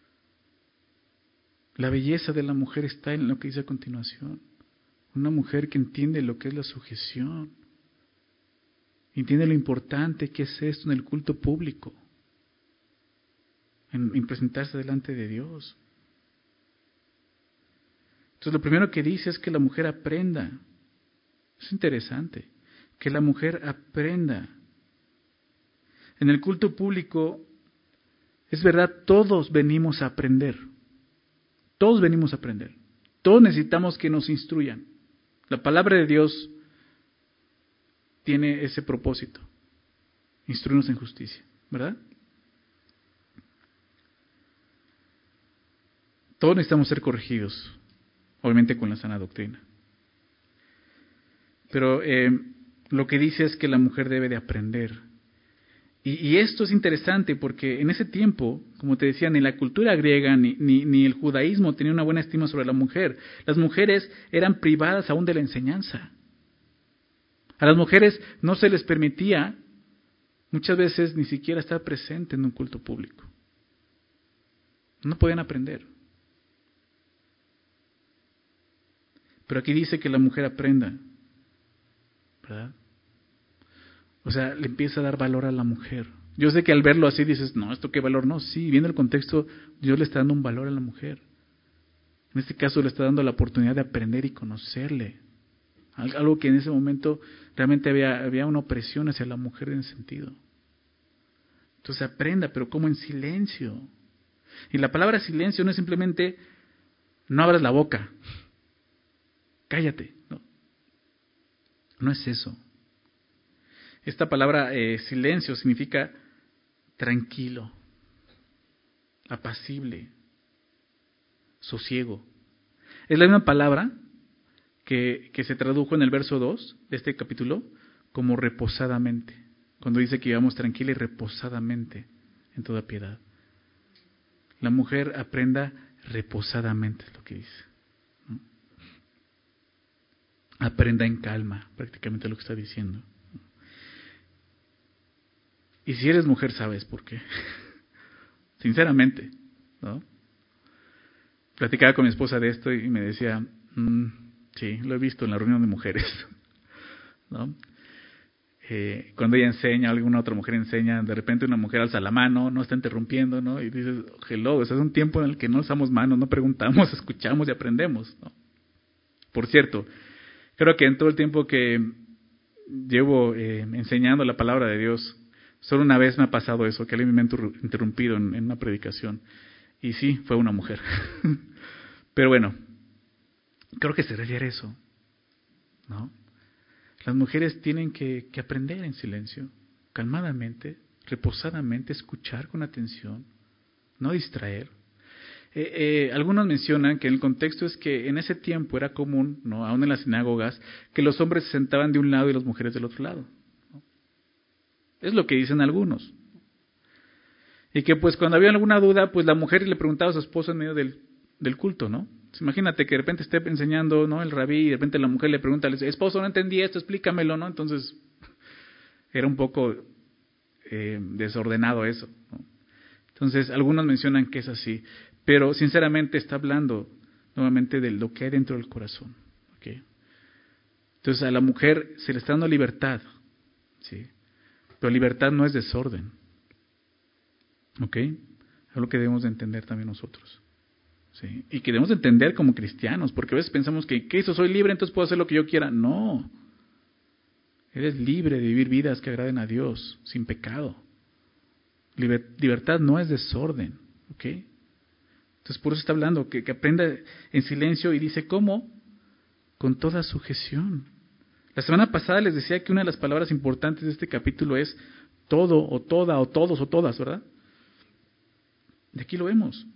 La belleza de la mujer está en lo que dice a continuación. Una mujer que entiende lo que es la sujeción. Entiende lo importante que es esto en el culto público. En, en presentarse delante de Dios. Entonces lo primero que dice es que la mujer aprenda. Es interesante. Que la mujer aprenda. En el culto público, es verdad, todos venimos a aprender. Todos venimos a aprender. Todos necesitamos que nos instruyan. La palabra de Dios tiene ese propósito. Instruirnos en justicia, ¿verdad? Todos necesitamos ser corregidos, obviamente con la sana doctrina. Pero eh, lo que dice es que la mujer debe de aprender. Y, y esto es interesante porque en ese tiempo, como te decía, ni la cultura griega ni, ni, ni el judaísmo tenía una buena estima sobre la mujer. Las mujeres eran privadas aún de la enseñanza. A las mujeres no se les permitía muchas veces ni siquiera estar presente en un culto público. No podían aprender. Pero aquí dice que la mujer aprenda, ¿verdad? O sea, le empieza a dar valor a la mujer. Yo sé que al verlo así dices, no, ¿esto qué valor? No, sí, viendo el contexto, Dios le está dando un valor a la mujer. En este caso le está dando la oportunidad de aprender y conocerle. Algo que en ese momento realmente había, había una opresión hacia la mujer en ese sentido. Entonces aprenda, pero como en silencio. Y la palabra silencio no es simplemente no abras la boca, cállate. No, no es eso. Esta palabra eh, silencio significa tranquilo, apacible, sosiego. Es la misma palabra que, que se tradujo en el verso dos de este capítulo como reposadamente, cuando dice que vivamos tranquila y reposadamente en toda piedad. La mujer aprenda reposadamente, es lo que dice. ¿No? Aprenda en calma, prácticamente lo que está diciendo. Y si eres mujer, sabes por qué. Sinceramente, ¿no? Platicaba con mi esposa de esto y me decía, Mm, sí, lo he visto en la reunión de mujeres, ¿no? Eh, cuando ella enseña, alguna otra mujer enseña, de repente una mujer alza la mano, no está interrumpiendo, ¿no? Y dices, hello, ese es un tiempo en el que no alzamos manos, no preguntamos, escuchamos y aprendemos, ¿no? Por cierto, creo que en todo el tiempo que llevo eh, enseñando la palabra de Dios, solo una vez me ha pasado eso, que alguien me ha interrumpido en, en una predicación. Y sí, fue una mujer. Pero bueno, creo que se refiere a eso, ¿no? Las mujeres tienen que, que aprender en silencio, calmadamente, reposadamente, escuchar con atención, no distraer. Eh, eh, algunos mencionan que el contexto es que en ese tiempo era común, ¿no?, aún en las sinagogas, que los hombres se sentaban de un lado y las mujeres del otro lado, ¿no? Es lo que dicen algunos. Y que pues cuando había alguna duda, pues la mujer le preguntaba a su esposo en medio del, del culto, ¿no? Imagínate que de repente esté enseñando, ¿no?, el rabí, y de repente la mujer le pregunta, le dice, esposo, no entendí esto, explícamelo, ¿no? Entonces, era un poco eh, desordenado eso, ¿no? Entonces, algunos mencionan que es así, pero sinceramente está hablando nuevamente de lo que hay dentro del corazón, ¿okay? Entonces, a la mujer se le está dando libertad, ¿sí? Pero libertad no es desorden, ¿ok? Es lo que debemos de entender también nosotros. Sí, y que debemos entender como cristianos, porque a veces pensamos que, ¿qué hizo? Soy libre, entonces puedo hacer lo que yo quiera. No, eres libre de vivir vidas que agraden a Dios, sin pecado. Liber, libertad no es desorden, ¿ok? Entonces por eso está hablando, que, que aprenda en silencio, y dice, ¿cómo? Con toda sujeción. La semana pasada les decía que una de las palabras importantes de este capítulo es todo, o toda, o todos, o todas, ¿verdad? De aquí lo vemos.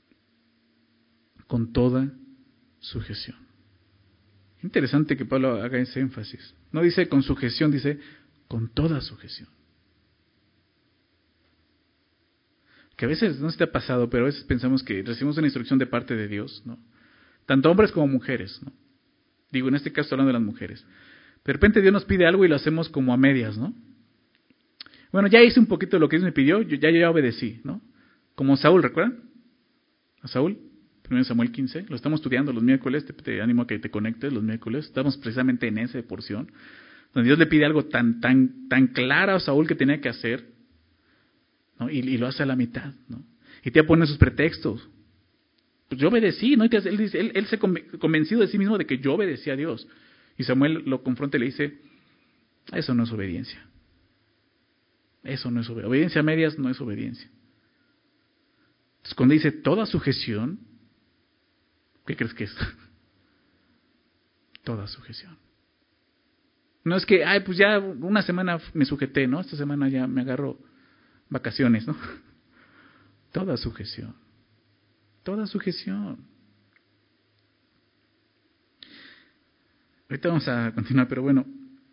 Con toda sujeción. Interesante que Pablo haga ese énfasis. No dice con sujeción, dice con toda sujeción. Que a veces, no sé si te ha pasado, pero a veces pensamos que recibimos una instrucción de parte de Dios, ¿no? Tanto hombres como mujeres, ¿no? Digo, en este caso hablando de las mujeres. De repente Dios nos pide algo y lo hacemos como a medias, ¿no? Bueno, ya hice un poquito de lo que Dios me pidió, yo ya, ya obedecí, ¿no? Como Saúl, ¿recuerdan? A Saúl. primero Samuel quince, lo estamos estudiando los miércoles, te, te animo a que te conectes los miércoles, estamos precisamente en esa porción, donde Dios le pide algo tan tan tan claro a Saúl que tenía que hacer, ¿no? y, y lo hace a la mitad, ¿no? Y te pone sus pretextos. Pues yo obedecí, ¿no? Y él, dice, él, él se convencido de sí mismo de que yo obedecí a Dios. Y Samuel lo confronta y le dice, eso no es obediencia. Eso no es obediencia. Obediencia a medias no es obediencia. Entonces cuando dice toda sujeción, ¿qué crees que es? Toda sujeción. No es que, ay, pues ya una semana me sujeté, ¿no? Esta semana ya me agarro vacaciones, ¿no? Toda sujeción. Toda sujeción. Ahorita vamos a continuar, pero bueno.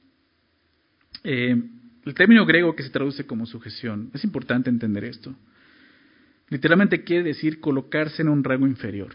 Eh, el término griego que se traduce como sujeción, es importante entender esto. Literalmente quiere decir colocarse en un rango inferior.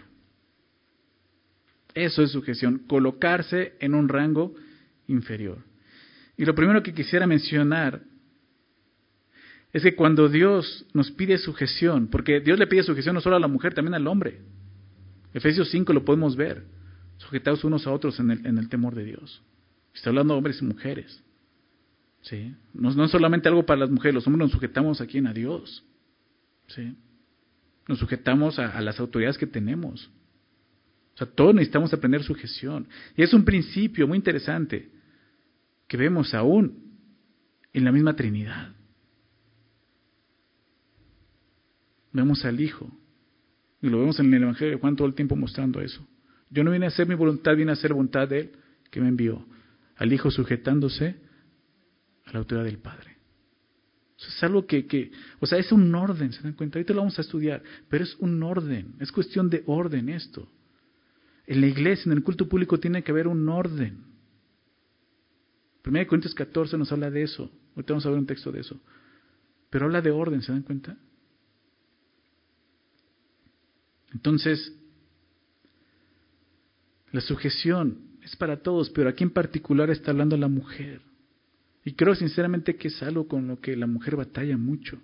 Eso es sujeción, colocarse en un rango inferior. Y lo primero que quisiera mencionar es que cuando Dios nos pide sujeción, porque Dios le pide sujeción no solo a la mujer, también al hombre. Efesios cinco lo podemos ver, sujetados unos a otros en el, en el temor de Dios. Está hablando de hombres y mujeres. ¿Sí? No, no es solamente algo para las mujeres, los hombres nos sujetamos a quién, a Dios. ¿Sí? Nos sujetamos a, a las autoridades que tenemos. O sea, todos necesitamos aprender sujeción. Y es un principio muy interesante que vemos aún en la misma Trinidad. Vemos al Hijo. Y lo vemos en el Evangelio de Juan todo el tiempo mostrando eso. Yo no vine a hacer mi voluntad, vine a hacer voluntad de Él que me envió. Al Hijo sujetándose a la autoridad del Padre. O sea, es algo que, que, o sea, es un orden, ¿se dan cuenta? Ahorita lo vamos a estudiar, pero es un orden, es cuestión de orden esto. En la iglesia, en el culto público, tiene que haber un orden. primera Corintios catorce nos habla de eso. Ahorita vamos a ver un texto de eso. Pero habla de orden, ¿se dan cuenta? Entonces, la sujeción es para todos, pero aquí en particular está hablando la mujer. Y creo sinceramente que es algo con lo que la mujer batalla mucho.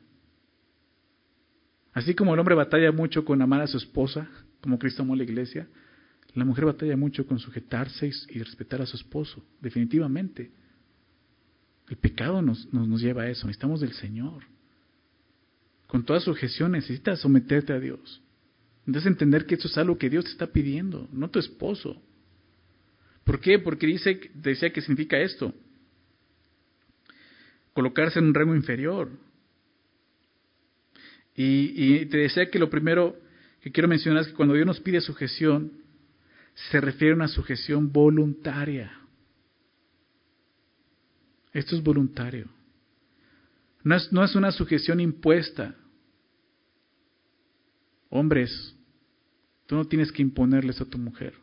Así como el hombre batalla mucho con amar a su esposa, como Cristo amó a la iglesia, La mujer batalla mucho con sujetarse y, y respetar a su esposo, definitivamente. El pecado nos, nos, nos lleva a eso, necesitamos del Señor. Con toda sujeción necesitas someterte a Dios. Necesitas entender que esto es algo que Dios te está pidiendo, no tu esposo. ¿Por qué? Porque dice, decía que significa esto. Colocarse en un rango inferior. Y, y te decía que lo primero que quiero mencionar es que cuando Dios nos pide sujeción, se refiere a una sujeción voluntaria. Esto es voluntario. No es, no es una sujeción impuesta. Hombres, tú no tienes que imponerles a tu mujer.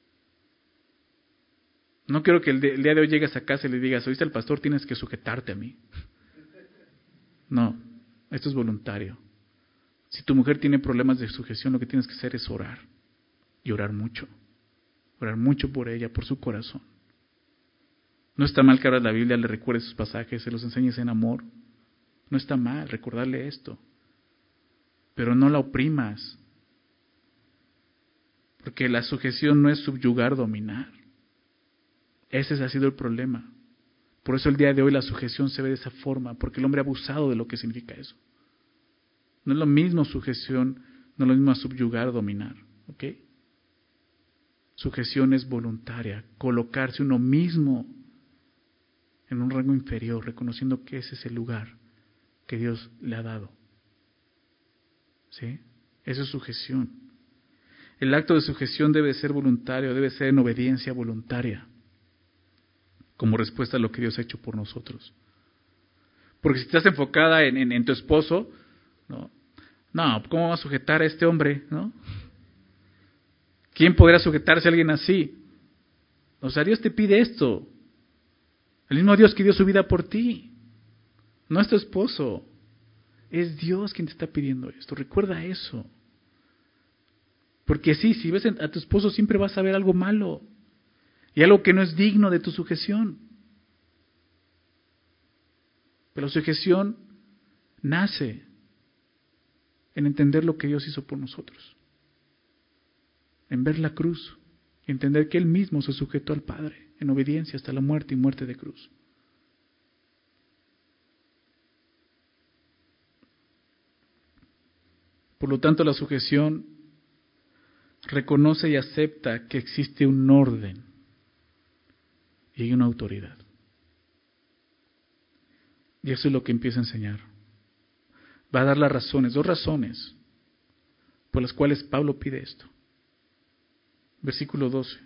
No quiero que el, de, el día de hoy llegues a casa y le digas, oíste al pastor, tienes que sujetarte a mí. No, esto es voluntario. Si tu mujer tiene problemas de sujeción, lo que tienes que hacer es orar. Y orar mucho. Orar mucho por ella, por su corazón. No está mal que abras la Biblia, le recuerdes sus pasajes, se los enseñes en amor. No está mal recordarle esto. Pero no la oprimas. Porque la sujeción no es subyugar, dominar. Ese ha sido el problema. Por eso el día de hoy la sujeción se ve de esa forma, porque el hombre ha abusado de lo que significa eso. No es lo mismo sujeción, no es lo mismo subyugar, dominar. ¿Ok? Sujeción es voluntaria, colocarse uno mismo en un rango inferior, reconociendo que ese es el lugar que Dios le ha dado. ¿Sí? Eso es sujeción. El acto de sujeción debe ser voluntario, debe ser en obediencia voluntaria, como respuesta a lo que Dios ha hecho por nosotros. Porque si estás enfocada en, en, en tu esposo, no, no, ¿cómo va a sujetar a este hombre? ¿No? ¿Quién podrá sujetarse a alguien así? O sea, Dios te pide esto. El mismo Dios que dio su vida por ti. No es tu esposo. Es Dios quien te está pidiendo esto. Recuerda eso. Porque sí, si ves a tu esposo siempre vas a ver algo malo. Y algo que no es digno de tu sujeción. Pero la sujeción nace en entender lo que Dios hizo por nosotros. En ver la cruz. Y entender que Él mismo se sujetó al Padre en obediencia hasta la muerte y muerte de cruz. Por lo tanto, la sujeción reconoce y acepta que existe un orden y hay una autoridad. Y eso es lo que empieza a enseñar. Va a dar las razones, dos razones por las cuales Pablo pide esto. Versículo doce.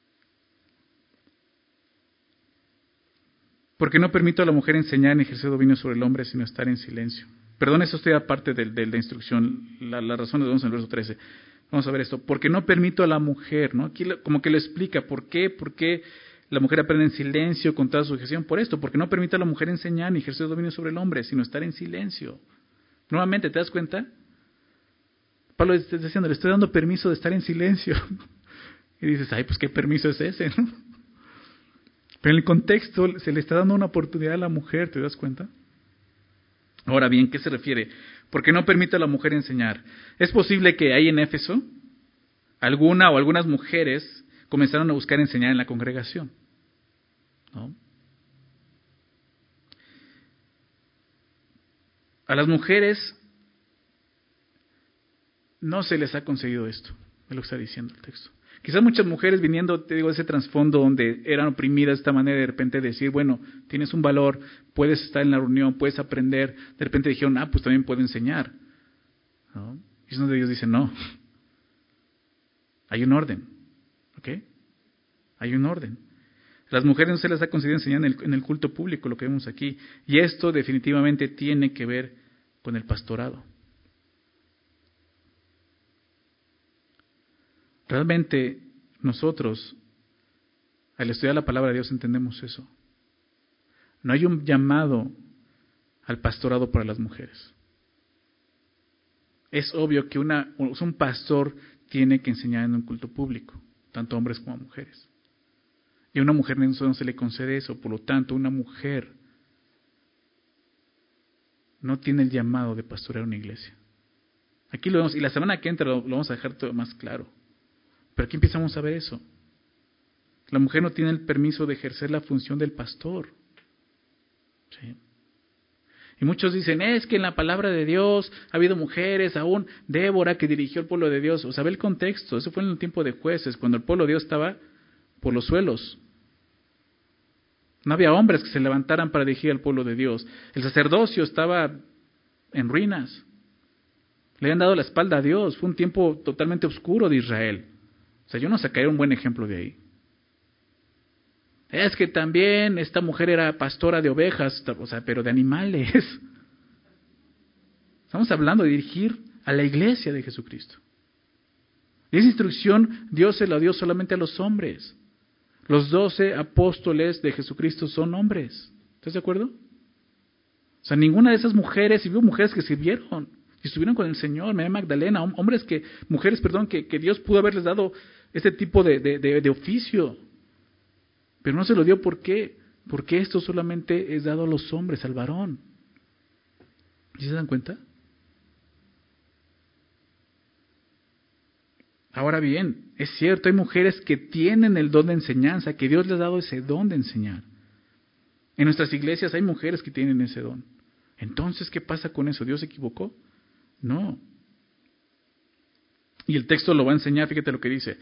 Porque no permito a la mujer enseñar ni ejercer dominio sobre el hombre, sino estar en silencio. Perdón, eso estoy aparte de, de la instrucción, la, la razón la vemos en el verso trece. Vamos a ver esto. Porque no permito a la mujer, ¿no? Aquí como que lo explica. ¿Por qué? ¿Por qué la mujer aprende en silencio con toda sujeción? Por esto, porque no permito a la mujer enseñar ni ejercer dominio sobre el hombre, sino estar en silencio. Nuevamente, ¿te das cuenta? Pablo está diciendo, le estoy dando permiso de estar en silencio. Y dices, ay, pues qué permiso es ese, ¿no? Pero en el contexto se le está dando una oportunidad a la mujer, ¿te das cuenta? Ahora bien, ¿qué se refiere? Porque no permite a la mujer enseñar. Es posible que ahí en Éfeso, alguna o algunas mujeres comenzaron a buscar enseñar en la congregación, ¿no? A las mujeres no se les ha concedido esto, es lo que está diciendo el texto. Quizás muchas mujeres viniendo, te digo, de ese trasfondo donde eran oprimidas de esta manera, de repente decir, bueno, tienes un valor, puedes estar en la reunión, puedes aprender, de repente dijeron, ah, pues también puedo enseñar, ¿no? Y es donde Dios dice, no, hay un orden, ¿ok? Hay un orden. Las mujeres no se les ha concedido enseñar en el, en el culto público, lo que vemos aquí, y esto definitivamente tiene que ver con el pastorado. Realmente nosotros, al estudiar la palabra de Dios, entendemos eso. No hay un llamado al pastorado para las mujeres. Es obvio que una, un pastor tiene que enseñar en un culto público, tanto hombres como mujeres. Y a una mujer no se le concede eso, por lo tanto, una mujer no tiene el llamado de pastorear una iglesia. Aquí lo vemos, y la semana que entra lo, lo vamos a dejar todo más claro. Pero aquí empezamos a ver eso. La mujer no tiene el permiso de ejercer la función del pastor. ¿Sí? Y muchos dicen, es que en la palabra de Dios ha habido mujeres, aún Débora que dirigió el pueblo de Dios. O sea, ve el contexto, eso fue en el tiempo de Jueces, cuando el pueblo de Dios estaba por los suelos. No había hombres que se levantaran para dirigir al pueblo de Dios. El sacerdocio estaba en ruinas. Le habían dado la espalda a Dios. Fue un tiempo totalmente oscuro de Israel. O sea, yo no sacaría un buen ejemplo de ahí. Es que también esta mujer era pastora de ovejas, o sea, pero de animales. Estamos hablando de dirigir a la iglesia de Jesucristo. Y esa instrucción Dios se la dio solamente a los hombres. Los doce apóstoles de Jesucristo son hombres. ¿Estás de acuerdo? O sea, ninguna de esas mujeres, y hubo mujeres que sirvieron, y estuvieron con el Señor, María Magdalena, hombres que, mujeres, perdón, que, que Dios pudo haberles dado este tipo de, de, de, de oficio. Pero no se lo dio, ¿por qué? Porque esto solamente es dado a los hombres, al varón. ¿Sí se dan cuenta? Ahora bien, es cierto, hay mujeres que tienen el don de enseñanza, que Dios les ha dado ese don de enseñar. En nuestras iglesias hay mujeres que tienen ese don. Entonces, ¿qué pasa con eso? ¿Dios se equivocó? No. Y el texto lo va a enseñar, fíjate lo que dice.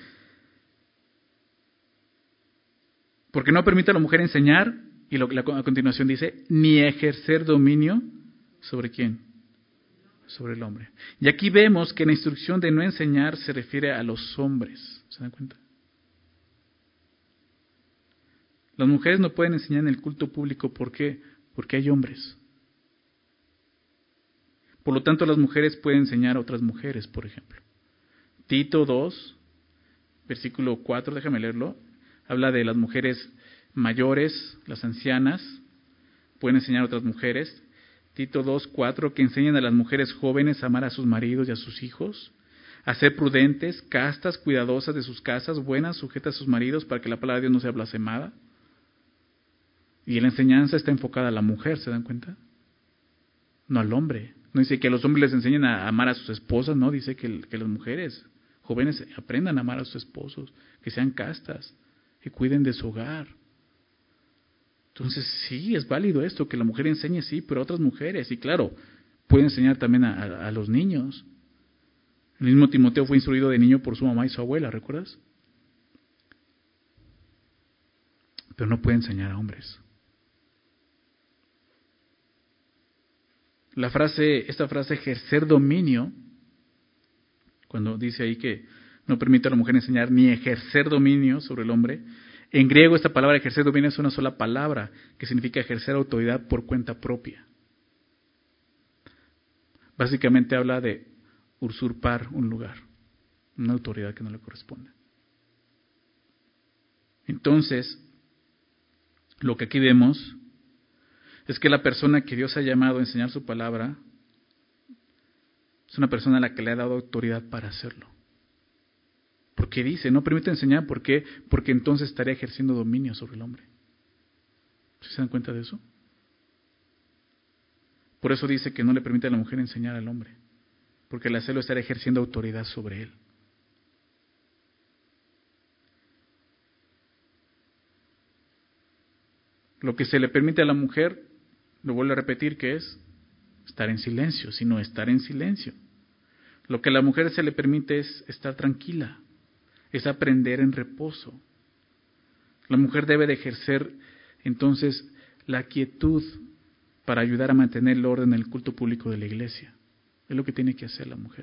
Porque no permite a la mujer enseñar, y lo, la, a continuación dice, ni ejercer dominio sobre quién. Sobre el hombre. Y aquí vemos que la instrucción de no enseñar se refiere a los hombres. ¿Se dan cuenta? Las mujeres no pueden enseñar en el culto público. ¿Por qué? Porque hay hombres. Por lo tanto, las mujeres pueden enseñar a otras mujeres, por ejemplo. Tito dos, versículo cuatro, déjame leerlo. Habla de las mujeres mayores, las ancianas, pueden enseñar a otras mujeres. Tito dos, cuatro, que enseñan a las mujeres jóvenes a amar a sus maridos y a sus hijos, a ser prudentes, castas, cuidadosas de sus casas, buenas, sujetas a sus maridos, para que la palabra de Dios no sea blasfemada. Y la enseñanza está enfocada a la mujer, ¿se dan cuenta? No al hombre. No dice que a los hombres les enseñen a amar a sus esposas, no, dice que, que las mujeres jóvenes aprendan a amar a sus esposos, que sean castas, que cuiden de su hogar. Entonces sí, es válido esto, que la mujer enseñe, sí, pero a otras mujeres. Y claro, puede enseñar también a, a, a los niños. El mismo Timoteo fue instruido de niño por su mamá y su abuela, ¿recuerdas? Pero no puede enseñar a hombres. La frase, esta frase, ejercer dominio, cuando dice ahí que no permite a la mujer enseñar ni ejercer dominio sobre el hombre, en griego esta palabra ejercer dominio es una sola palabra que significa ejercer autoridad por cuenta propia. Básicamente habla de usurpar un lugar, una autoridad que no le corresponde. Entonces, lo que aquí vemos es que la persona que Dios ha llamado a enseñar su palabra es una persona a la que le ha dado autoridad para hacerlo. Porque dice, no permite enseñar, ¿por qué? Porque entonces estaría ejerciendo dominio sobre el hombre. ¿Se dan cuenta de eso? Por eso dice que no le permite a la mujer enseñar al hombre, porque al hacerlo estaría ejerciendo autoridad sobre él. Lo que se le permite a la mujer, lo vuelvo a repetir, que es estar en silencio, sino estar en silencio. Lo que a la mujer se le permite es estar tranquila, es aprender en reposo. La mujer debe de ejercer entonces la quietud para ayudar a mantener el orden en el culto público de la iglesia. Es lo que tiene que hacer la mujer.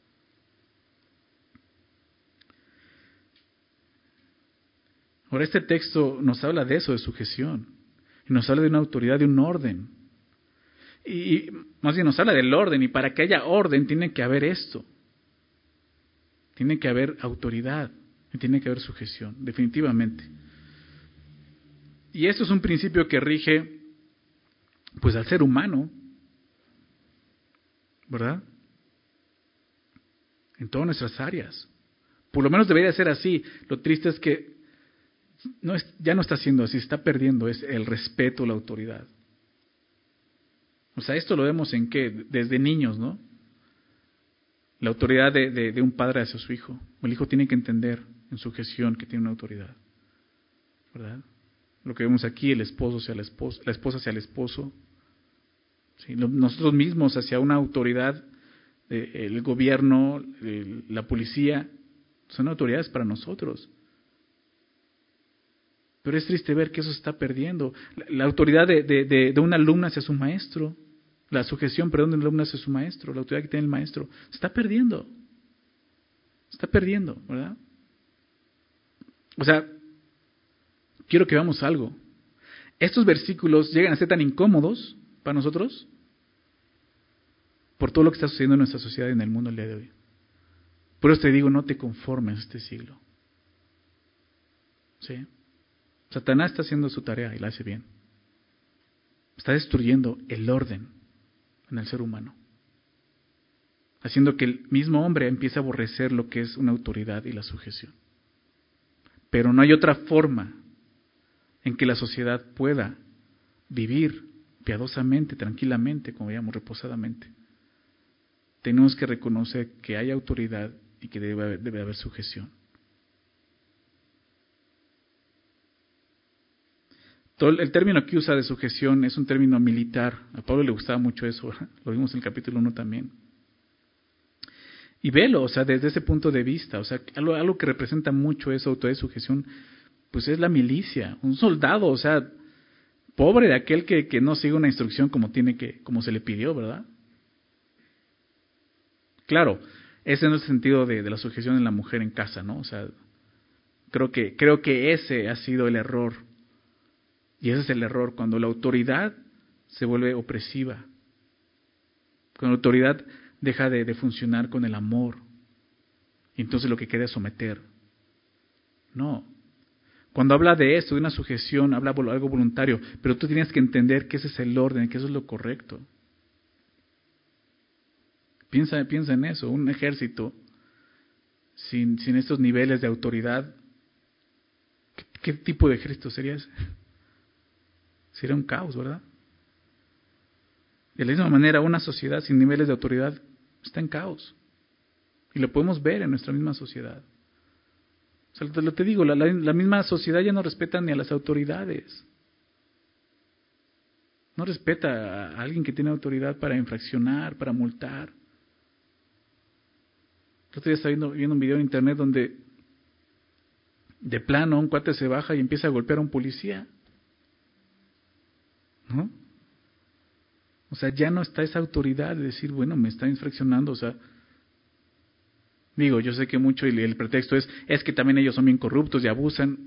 Ahora este texto nos habla de eso, de sujeción. Y nos habla de una autoridad, de un orden. Y más bien nos habla del orden. Y para que haya orden tiene que haber esto. Tiene que haber autoridad. Y tiene que haber sujeción, definitivamente. Y esto es un principio que rige pues al ser humano, ¿verdad? En todas nuestras áreas. Por lo menos debería ser así. Lo triste es que no es, ya no está siendo así, está perdiendo es el respeto, la autoridad. O sea, esto lo vemos en qué, desde niños, ¿no? La autoridad de, de, de un padre hacia su hijo. El hijo tiene que entender en su gestión que tiene una autoridad, ¿verdad? Lo que vemos aquí, el esposo hacia la esposa, la esposa hacia el esposo, ¿sí? Nosotros mismos hacia una autoridad, eh, el gobierno, eh, la policía, son autoridades para nosotros. Pero es triste ver que eso se está perdiendo. La, la autoridad de, de, de, de un alumno hacia su maestro, la sujeción, perdón, de un alumno hacia su maestro, la autoridad que tiene el maestro, se está perdiendo. Se está perdiendo, ¿verdad? O sea, quiero que veamos algo. Estos versículos llegan a ser tan incómodos para nosotros por todo lo que está sucediendo en nuestra sociedad y en el mundo el día de hoy. Por eso te digo, no te conformes a este siglo. ¿Sí? Satanás está haciendo su tarea y la hace bien. Está destruyendo el orden en el ser humano, haciendo que el mismo hombre empiece a aborrecer lo que es una autoridad y la sujeción. Pero no hay otra forma en que la sociedad pueda vivir piadosamente, tranquilamente, como veíamos, reposadamente. Tenemos que reconocer que hay autoridad y que debe haber, debe haber sujeción. Todo el término que usa de sujeción es un término militar. A Pablo le gustaba mucho eso, ¿verdad? Lo vimos en el capítulo uno también. Y velo, o sea, desde ese punto de vista, o sea, algo, algo que representa mucho esa autoridad de sujeción, pues es la milicia, un soldado, o sea, pobre de aquel que, que no sigue una instrucción como tiene que, como se le pidió, ¿verdad? Claro, ese no es el sentido de, de la sujeción en la mujer en casa, ¿no? O sea, creo que, creo que ese ha sido el error. Y ese es el error, cuando la autoridad se vuelve opresiva, cuando la autoridad deja de, de funcionar con el amor, y entonces lo que queda es someter. No. Cuando habla de esto, de una sujeción, habla de algo voluntario, pero tú tienes que entender que ese es el orden, que eso es lo correcto. Piensa, piensa en eso, un ejército sin, sin estos niveles de autoridad, ¿qué, qué tipo de ejército sería ese? Sería un caos, ¿verdad? De la misma manera, una sociedad sin niveles de autoridad está en caos. Y lo podemos ver en nuestra misma sociedad. O sea, te lo te digo, la, la, la misma sociedad ya no respeta ni a las autoridades. No respeta a alguien que tiene autoridad para infraccionar, para multar. El otro día estaba viendo, viendo un video en internet donde de plano un cuate se baja y empieza a golpear a un policía. ¿No? O sea, ya no está esa autoridad de decir, bueno, me está infraccionando, o sea, digo, yo sé que mucho y el pretexto es, es que también ellos son bien corruptos y abusan.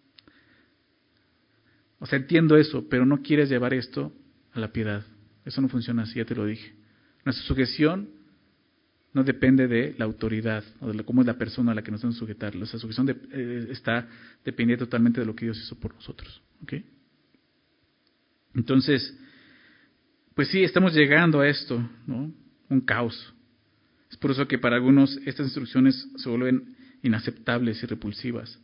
O sea, entiendo eso, pero no quieres llevar esto a la piedad. Eso no funciona así, ya te lo dije. Nuestra sujeción no depende de la autoridad o de cómo es la persona a la que nos debemos sujetar. Nuestra sujeción de, eh, está dependiendo totalmente de lo que Dios hizo por nosotros. ¿Ok? Entonces, pues sí, estamos llegando a esto, ¿no? Un caos. Es por eso que para algunos estas instrucciones se vuelven inaceptables y repulsivas.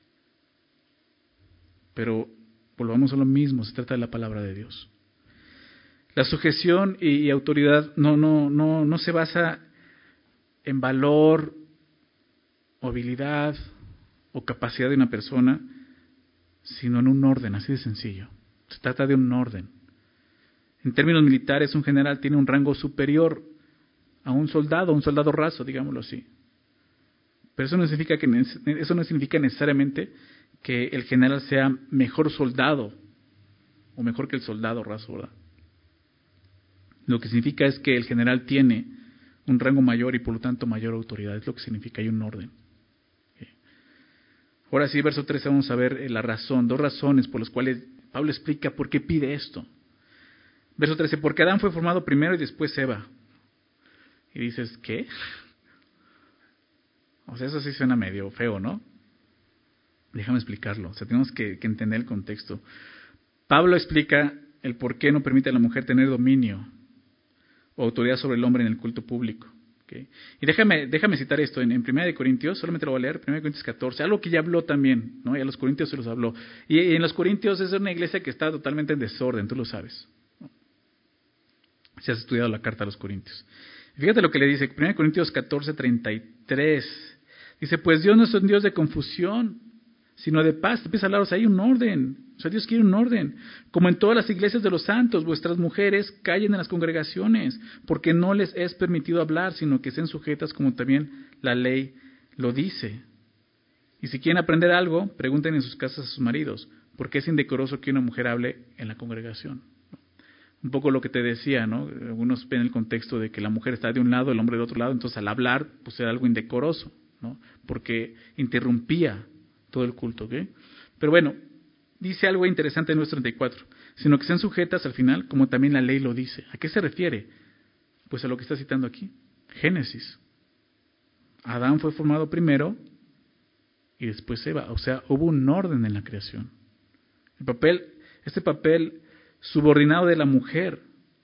Pero volvamos a lo mismo, se trata de la palabra de Dios. La sujeción y, y autoridad no, no, no, no se basa en valor o habilidad o capacidad de una persona, sino en un orden, así de sencillo. Se trata de un orden. En términos militares, un general tiene un rango superior a un soldado, un soldado raso, digámoslo así. Pero eso no significa que eso no significa necesariamente que el general sea mejor soldado o mejor que el soldado raso, ¿verdad? Lo que significa es que el general tiene un rango mayor y por lo tanto mayor autoridad. Es lo que significa, hay un orden. Ahora sí, verso trece, vamos a ver la razón, dos razones por las cuales Pablo explica por qué pide esto. Verso trece, porque Adán fue formado primero y después Eva. Y dices, ¿qué? O sea, eso sí suena medio feo, ¿no? Déjame explicarlo. O sea, tenemos que, que entender el contexto. Pablo explica el por qué no permite a la mujer tener dominio o autoridad sobre el hombre en el culto público. ¿Okay? Y déjame, déjame citar esto en, en primera de Corintios, solamente lo voy a leer, primera de Corintios catorce, algo que ya habló también, ¿no? Y a los corintios se los habló. Y, y en los corintios es una iglesia que está totalmente en desorden, tú lo sabes, ¿no? Si has estudiado la carta a los corintios. Fíjate lo que le dice, primera Corintios catorce, treinta y tres. Dice, pues Dios no es un Dios de confusión, sino de paz. Te empieza a hablar, o sea, hay un orden. O sea, Dios quiere un orden. Como en todas las iglesias de los santos, vuestras mujeres callen en las congregaciones, porque no les es permitido hablar, sino que estén sujetas como también la ley lo dice. Y si quieren aprender algo, pregunten en sus casas a sus maridos, porque es indecoroso que una mujer hable en la congregación. Un poco lo que te decía, ¿no? Algunos ven el contexto de que la mujer está de un lado, el hombre de otro lado, entonces al hablar, pues era algo indecoroso, ¿no? Porque interrumpía todo el culto, ¿ok? Pero bueno, dice algo interesante en nuestro treinta y cuatro, sino que sean sujetas al final, como también la ley lo dice. ¿A qué se refiere? Pues a lo que está citando aquí, Génesis. Adán fue formado primero y después Eva, o sea, hubo un orden en la creación. El papel, este papel subordinado de la mujer,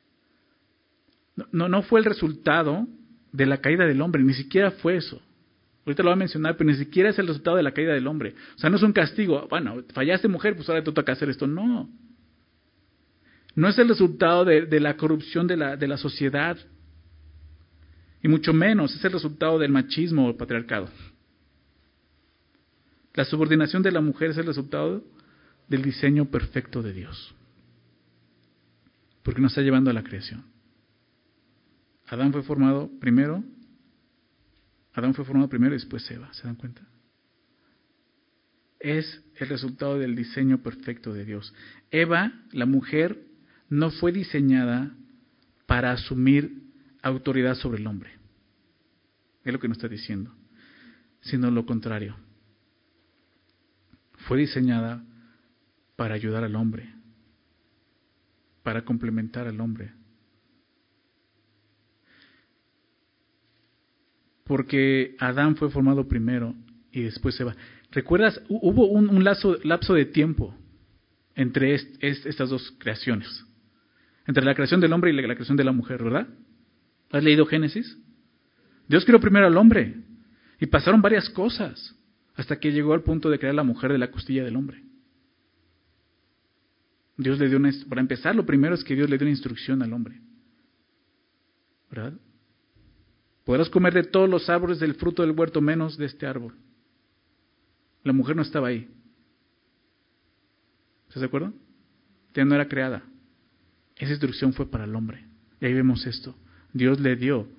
no, no fue el resultado de la caída del hombre, ni siquiera fue eso. Ahorita lo voy a mencionar, pero ni siquiera es el resultado de la caída del hombre. O sea, no es un castigo. Bueno, fallaste mujer, pues ahora te toca hacer esto. No. No es el resultado de, de la corrupción de la, de la sociedad. Y mucho menos es el resultado del machismo o el patriarcado. La subordinación de la mujer es el resultado del diseño perfecto de Dios. Porque nos está llevando a la creación. Adán fue formado primero, Adán fue formado primero y después Eva, ¿se dan cuenta? Es el resultado del diseño perfecto de Dios. Eva, la mujer, no fue diseñada para asumir autoridad sobre el hombre. Es lo que nos está diciendo. Sino lo contrario. Fue diseñada para ayudar al hombre, para complementar al hombre. Porque Adán fue formado primero y después Eva. ¿Recuerdas? Hubo un, un lazo, lapso de tiempo entre est, est, estas dos creaciones. Entre la creación del hombre y la, la creación de la mujer, ¿verdad? ¿Has leído Génesis? Dios creó primero al hombre y pasaron varias cosas hasta que llegó al punto de crear la mujer de la costilla del hombre. Dios le dio una, para empezar, lo primero es que Dios le dio una instrucción al hombre. ¿Verdad? Podrás comer de todos los árboles del fruto del huerto menos de este árbol. La mujer no estaba ahí. ¿Estás de acuerdo? Ya no era creada. Esa instrucción fue para el hombre. Y ahí vemos esto. Dios le dio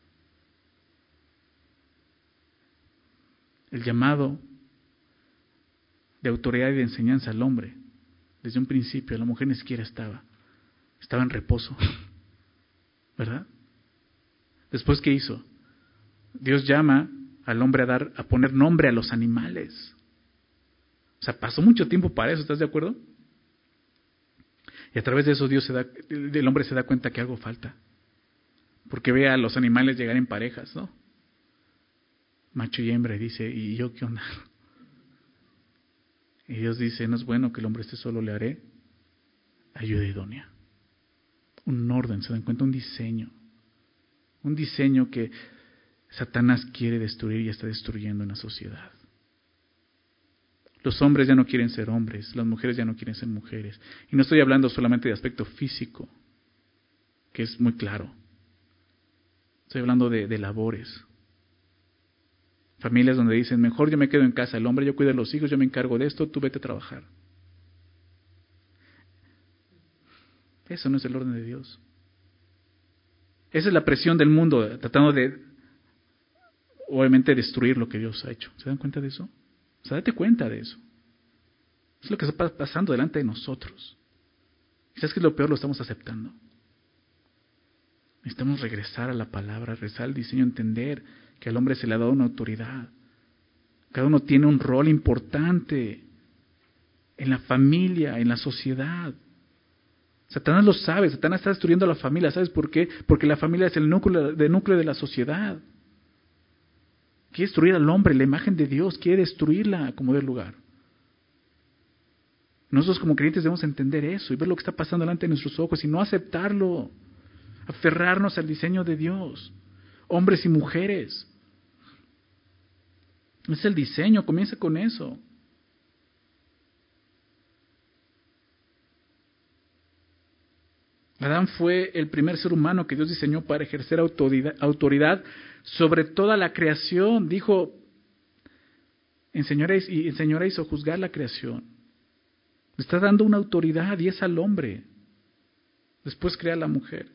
el llamado de autoridad y de enseñanza al hombre. Desde un principio, la mujer ni siquiera estaba. Estaba en reposo. ¿Verdad? Después, ¿qué hizo? Dios llama al hombre a dar, a poner nombre a los animales. O sea, pasó mucho tiempo para eso, ¿estás de acuerdo? Y a través de eso Dios se da, el hombre se da cuenta que algo falta. Porque ve a los animales llegar en parejas, ¿no? Macho y hembra, y dice, ¿y yo qué onda? Y Dios dice, no es bueno que el hombre esté solo, le haré ayuda idónea. Un orden, se dan cuenta, un diseño. Un diseño que Satanás quiere destruir y está destruyendo en la sociedad. Los hombres ya no quieren ser hombres, las mujeres ya no quieren ser mujeres. Y no estoy hablando solamente de aspecto físico, que es muy claro. Estoy hablando de, de labores. Familias donde dicen, mejor yo me quedo en casa, el hombre yo cuido de los hijos, yo me encargo de esto, tú vete a trabajar. Eso no es el orden de Dios. Esa es la presión del mundo, tratando de, obviamente, destruir lo que Dios ha hecho. ¿Se dan cuenta de eso? O sea, date cuenta de eso. Es lo que está pasando delante de nosotros. ¿Y sabes qué es lo peor? Lo estamos aceptando. Necesitamos regresar a la palabra, regresar al diseño, entender que al hombre se le ha dado una autoridad. Cada uno tiene un rol importante en la familia, en la sociedad. Satanás lo sabe, Satanás está destruyendo a la familia. ¿Sabes por qué? Porque la familia es el núcleo, el núcleo de la sociedad. Quiere destruir al hombre, la imagen de Dios, quiere destruirla como del lugar. Nosotros como creyentes debemos entender eso y ver lo que está pasando delante de nuestros ojos y no aceptarlo. Aferrarnos al diseño de Dios. Hombres y mujeres. Es el diseño, comienza con eso. Adán fue el primer ser humano que Dios diseñó para ejercer autoridad, autoridad sobre toda la creación. Dijo, enseñaréis y enseñaréis o juzgar la creación. Le está dando una autoridad y es al hombre. Después crea a la mujer.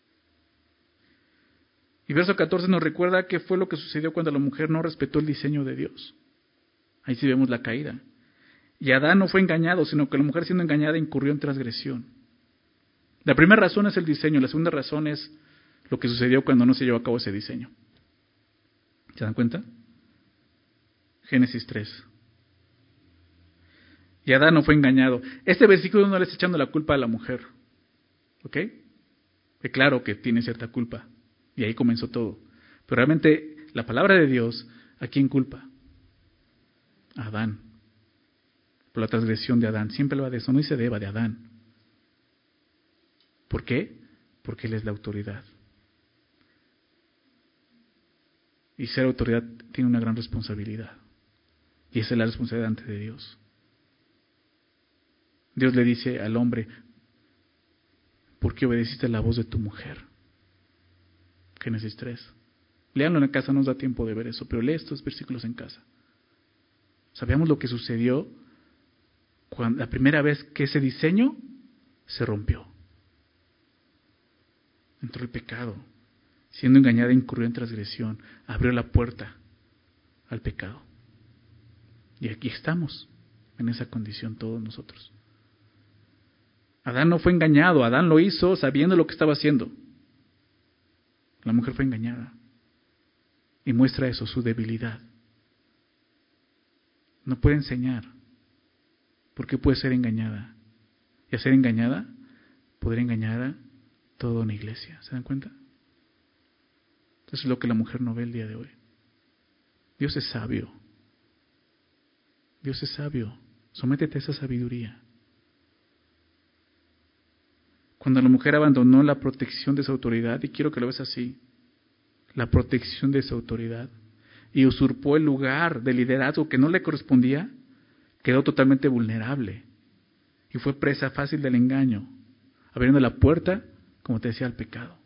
Y verso catorce nos recuerda qué fue lo que sucedió cuando la mujer no respetó el diseño de Dios. Ahí sí vemos la caída. Y Adán no fue engañado, sino que la mujer siendo engañada incurrió en transgresión. La primera razón es el diseño, la segunda razón es lo que sucedió cuando no se llevó a cabo ese diseño. ¿Se dan cuenta? Génesis tres. Y Adán no fue engañado. Este versículo no le está echando la culpa a la mujer. ¿Ok? Que claro que tiene cierta culpa. Y ahí comenzó todo. Pero realmente la palabra de Dios, ¿a quién culpa? A Adán. Por la transgresión de Adán. Siempre lo va de eso, no dice de Eva, de Adán. ¿Por qué? Porque Él es la autoridad. Y ser autoridad tiene una gran responsabilidad. Y esa es la responsabilidad ante de Dios. Dios le dice al hombre, ¿por qué obedeciste la voz de tu mujer? Génesis tres. Léanlo en casa, no nos da tiempo de ver eso, pero lee estos versículos en casa. Sabemos lo que sucedió cuando la primera vez que ese diseño se rompió. Entró el pecado. Siendo engañada, incurrió en transgresión. Abrió la puerta al pecado. Y aquí estamos, en esa condición todos nosotros. Adán no fue engañado, Adán lo hizo sabiendo lo que estaba haciendo. La mujer fue engañada. Y muestra eso, su debilidad. No puede enseñar. Porque puede ser engañada. Y al ser engañada, podría engañar a toda una iglesia. ¿Se dan cuenta? Eso es lo que la mujer no ve el día de hoy. Dios es sabio. Dios es sabio. Sométete a esa sabiduría. Cuando la mujer abandonó la protección de su autoridad, y quiero que lo veas así, la protección de su autoridad, y usurpó el lugar de liderazgo que no le correspondía, quedó totalmente vulnerable y fue presa fácil del engaño, abriendo la puerta, como te decía, al pecado.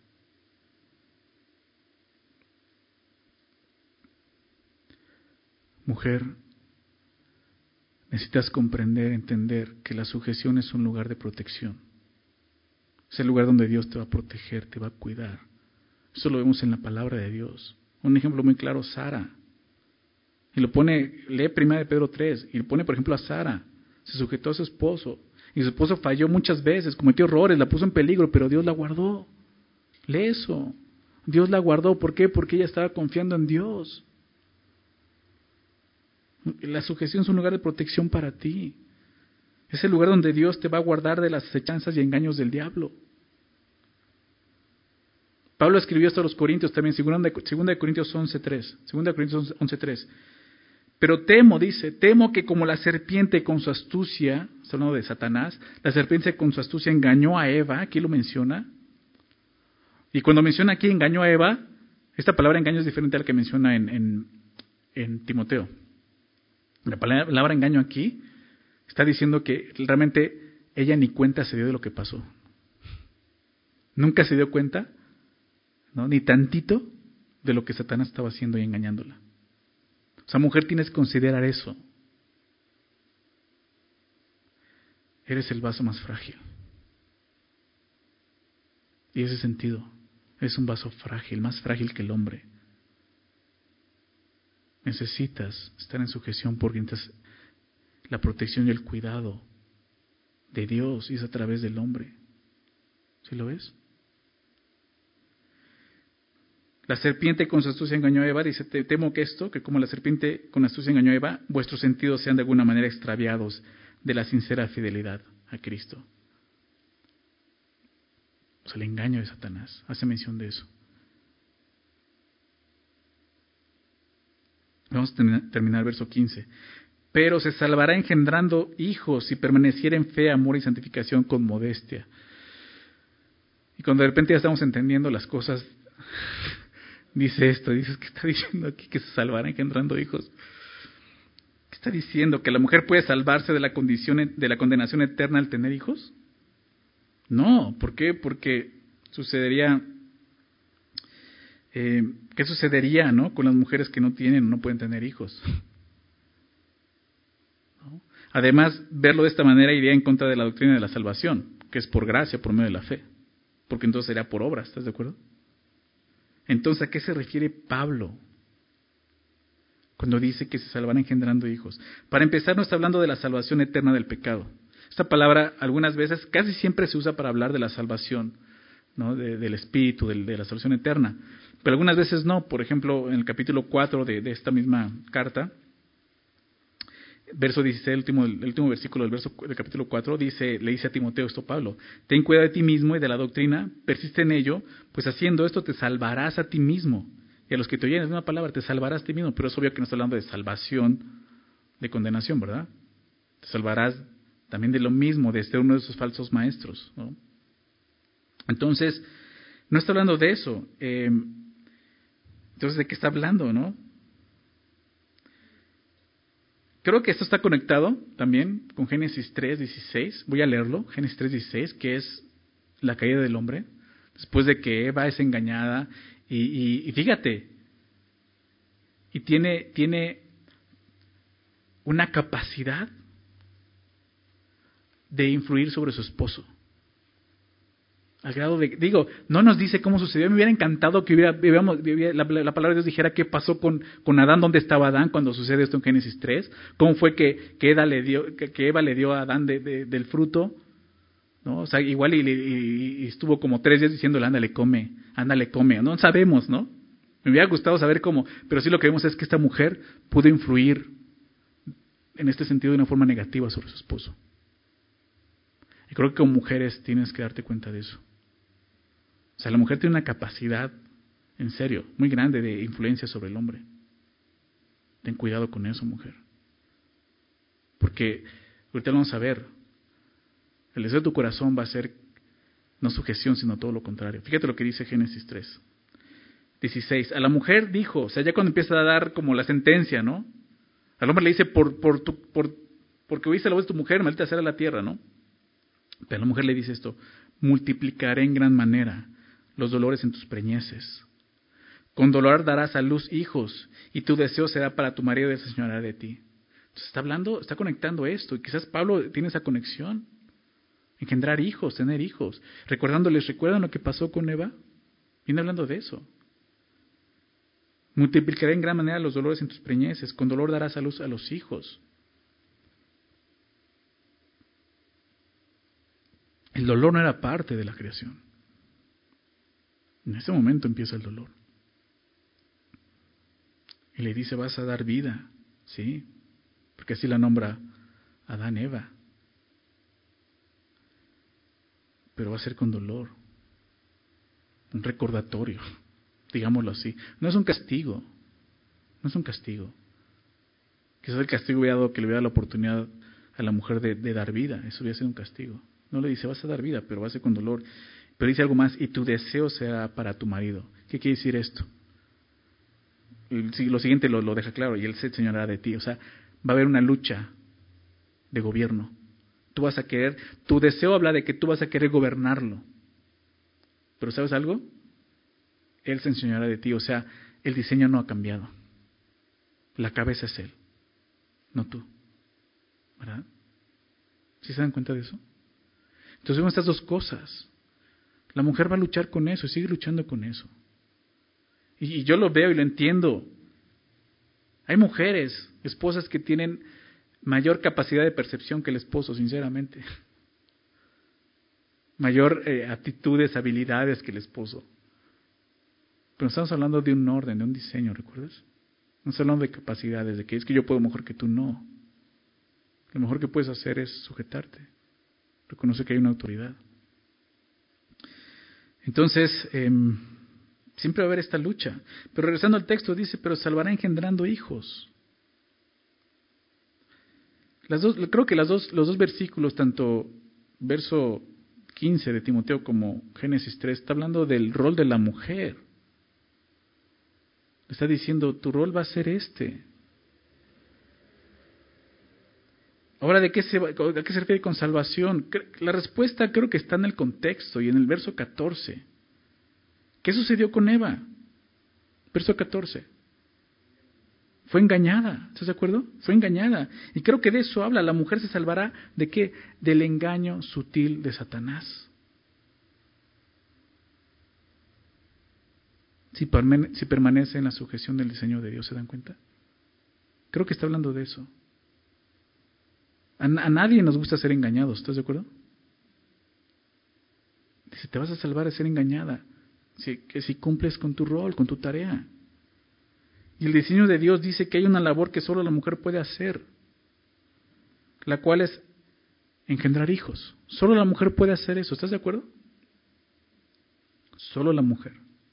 Mujer, necesitas comprender, entender que la sujeción es un lugar de protección. Es el lugar donde Dios te va a proteger, te va a cuidar. Eso lo vemos en la palabra de Dios. Un ejemplo muy claro, Sara. Y lo pone, lee primera de Pedro tres, y lo pone por ejemplo a Sara. Se sujetó a su esposo. Y su esposo falló muchas veces, cometió errores, la puso en peligro, pero Dios la guardó. Lee eso. Dios la guardó. ¿Por qué? Porque ella estaba confiando en Dios. La sujeción es un lugar de protección para ti. Es el lugar donde Dios te va a guardar de las acechanzas y engaños del diablo. Pablo escribió esto a los Corintios también, segunda de Corintios once tres. segunda de Corintios once tres. Pero temo, dice, temo que como la serpiente con su astucia, está hablando de Satanás, la serpiente con su astucia engañó a Eva, aquí lo menciona. Y cuando menciona aquí engañó a Eva, esta palabra engaño es diferente a la que menciona en, en, en Timoteo. La palabra engaño aquí está diciendo que realmente ella ni cuenta se dio de lo que pasó. Nunca se dio cuenta, ¿no? Ni tantito de lo que Satanás estaba haciendo y engañándola. O sea, mujer, tienes que considerar eso. Eres el vaso más frágil. Y ese sentido, es un vaso frágil, más frágil que el hombre. Necesitas estar en sujeción porque necesitas la protección y el cuidado de Dios, y es a través del hombre. ¿Sí lo ves? La serpiente con su astucia engañó a Eva, dice, temo que esto, que como la serpiente con astucia engañó a Eva, vuestros sentidos sean de alguna manera extraviados de la sincera fidelidad a Cristo. O sea, el engaño de Satanás, hace mención de eso. Vamos a terminar, terminar el verso quince. Pero se salvará engendrando hijos si permaneciera en fe, amor y santificación con modestia. Y cuando de repente ya estamos entendiendo las cosas, dice esto, dices, ¿qué está diciendo aquí? Que se salvará engendrando hijos. ¿Qué está diciendo? ¿Que la mujer puede salvarse de la condición, de la condenación eterna al tener hijos? No, ¿por qué? Porque sucedería, eh, ¿qué sucedería, no? Con las mujeres que no tienen o no pueden tener hijos. ¿No? Además, verlo de esta manera iría en contra de la doctrina de la salvación, que es por gracia, por medio de la fe. Porque entonces sería por obra, ¿estás de acuerdo? Entonces, ¿a qué se refiere Pablo cuando dice que se salvará engendrando hijos? Para empezar, no está hablando de la salvación eterna del pecado. Esta palabra algunas veces, casi siempre se usa para hablar de la salvación, ¿no? de, del espíritu, de, de la salvación eterna. Pero algunas veces no. Por ejemplo, en el capítulo cuatro de, de esta misma carta, verso dieciséis, el último, el último versículo del, verso, del capítulo cuatro, dice, le dice a Timoteo esto Pablo: ten cuidado de ti mismo y de la doctrina, persiste en ello, pues haciendo esto te salvarás a ti mismo. Y a los que te oyen es una palabra, te salvarás a ti mismo. Pero es obvio que no está hablando de salvación, de condenación, ¿verdad? Te salvarás también de lo mismo, de ser uno de esos falsos maestros, ¿no? Entonces, no está hablando de eso. Eh, entonces, ¿de qué está hablando, no? Creo que esto está conectado también con Génesis tres dieciséis. Voy a leerlo, Génesis tres dieciséis, que es la caída del hombre, después de que Eva es engañada, y, y, y fíjate, y tiene, tiene una capacidad de influir sobre su esposo. Al grado de, digo, no nos dice cómo sucedió. Me hubiera encantado que hubiera, hubiéramos, la, la palabra de Dios dijera qué pasó con, con Adán, dónde estaba Adán cuando sucede esto en Génesis tres, cómo fue que, que, Eva, le dio, que, que Eva le dio a Adán de, de, del fruto, ¿no? O sea, igual y, y, y estuvo como tres días diciéndole, ándale, come, ándale, come. No sabemos, ¿no? Me hubiera gustado saber cómo, pero sí lo que vemos es que esta mujer pudo influir en este sentido de una forma negativa sobre su esposo. Y creo que como mujeres tienes que darte cuenta de eso. O sea, la mujer tiene una capacidad, en serio, muy grande de influencia sobre el hombre. Ten cuidado con eso, mujer. Porque ahorita lo vamos a ver. El deseo de tu corazón va a ser no sujeción, sino todo lo contrario. Fíjate lo que dice Génesis tres dieciséis. A la mujer dijo, o sea, ya cuando empieza a dar como la sentencia, ¿no? Al hombre le dice, por, por tu, por, porque oíste la voz de tu mujer, maldita será la tierra, ¿no? Pero a la mujer le dice esto: multiplicaré en gran manera los dolores en tus preñeces. Con dolor darás a luz hijos, y tu deseo será para tu marido y se enseñoreará de ti. Entonces está hablando, está conectando esto, y quizás Pablo tiene esa conexión. Engendrar hijos, tener hijos. Recordándoles, ¿recuerdan lo que pasó con Eva? Viene hablando de eso. Multiplicaré en gran manera los dolores en tus preñeces, con dolor darás a luz a los hijos. El dolor no era parte de la creación. En ese momento empieza el dolor. Y le dice, vas a dar vida, ¿sí? Porque así la nombra Adán, Eva. Pero va a ser con dolor. Un recordatorio, digámoslo así. No es un castigo. No es un castigo. Quizás el castigo hubiera dado que le hubiera dado la oportunidad a la mujer de, de dar vida. Eso hubiera sido un castigo. No le dice, vas a dar vida, pero va a ser con dolor. Pero dice algo más, y tu deseo será para tu marido. ¿Qué quiere decir esto? Y lo siguiente lo, lo deja claro, y él se enseñará de ti. O sea, va a haber una lucha de gobierno. Tú vas a querer, tu deseo habla de que tú vas a querer gobernarlo. Pero ¿sabes algo? Él se enseñará de ti. O sea, el diseño no ha cambiado. La cabeza es él, no tú. ¿Verdad? ¿Sí se dan cuenta de eso? Entonces vemos estas dos cosas. La mujer va a luchar con eso y sigue luchando con eso. Y, y yo lo veo y lo entiendo. Hay mujeres, esposas que tienen mayor capacidad de percepción que el esposo, sinceramente. Mayor eh, aptitudes, habilidades que el esposo. Pero estamos hablando de un orden, de un diseño, ¿recuerdas? No estamos hablando de capacidades, de que es que yo puedo mejor que tú, no. Lo mejor que puedes hacer es sujetarte. Reconoce que hay una autoridad. Entonces, eh, siempre va a haber esta lucha. Pero regresando al texto, dice, pero salvará engendrando hijos. Las dos, creo que las dos, los dos versículos, tanto verso quince de Timoteo como Génesis tres, está hablando del rol de la mujer. Le está diciendo, tu rol va a ser este. Ahora, ¿de qué se, ¿a qué se refiere con salvación? La respuesta creo que está en el contexto y en el verso catorce. ¿Qué sucedió con Eva? Verso catorce. Fue engañada, ¿estás de acuerdo? Fue engañada. Y creo que de eso habla. La mujer se salvará ¿de qué? Del engaño sutil de Satanás. Si, permane- si permanece en la sujeción del diseño de Dios, ¿se dan cuenta? Creo que está hablando de eso. A, a nadie nos gusta ser engañados, ¿estás de acuerdo? Dice, te vas a salvar de ser engañada. Si, que si cumples con tu rol, con tu tarea. Y el diseño de Dios dice que hay una labor que solo la mujer puede hacer, la cual es engendrar hijos. Solo la mujer puede hacer eso, ¿estás de acuerdo? Solo la mujer.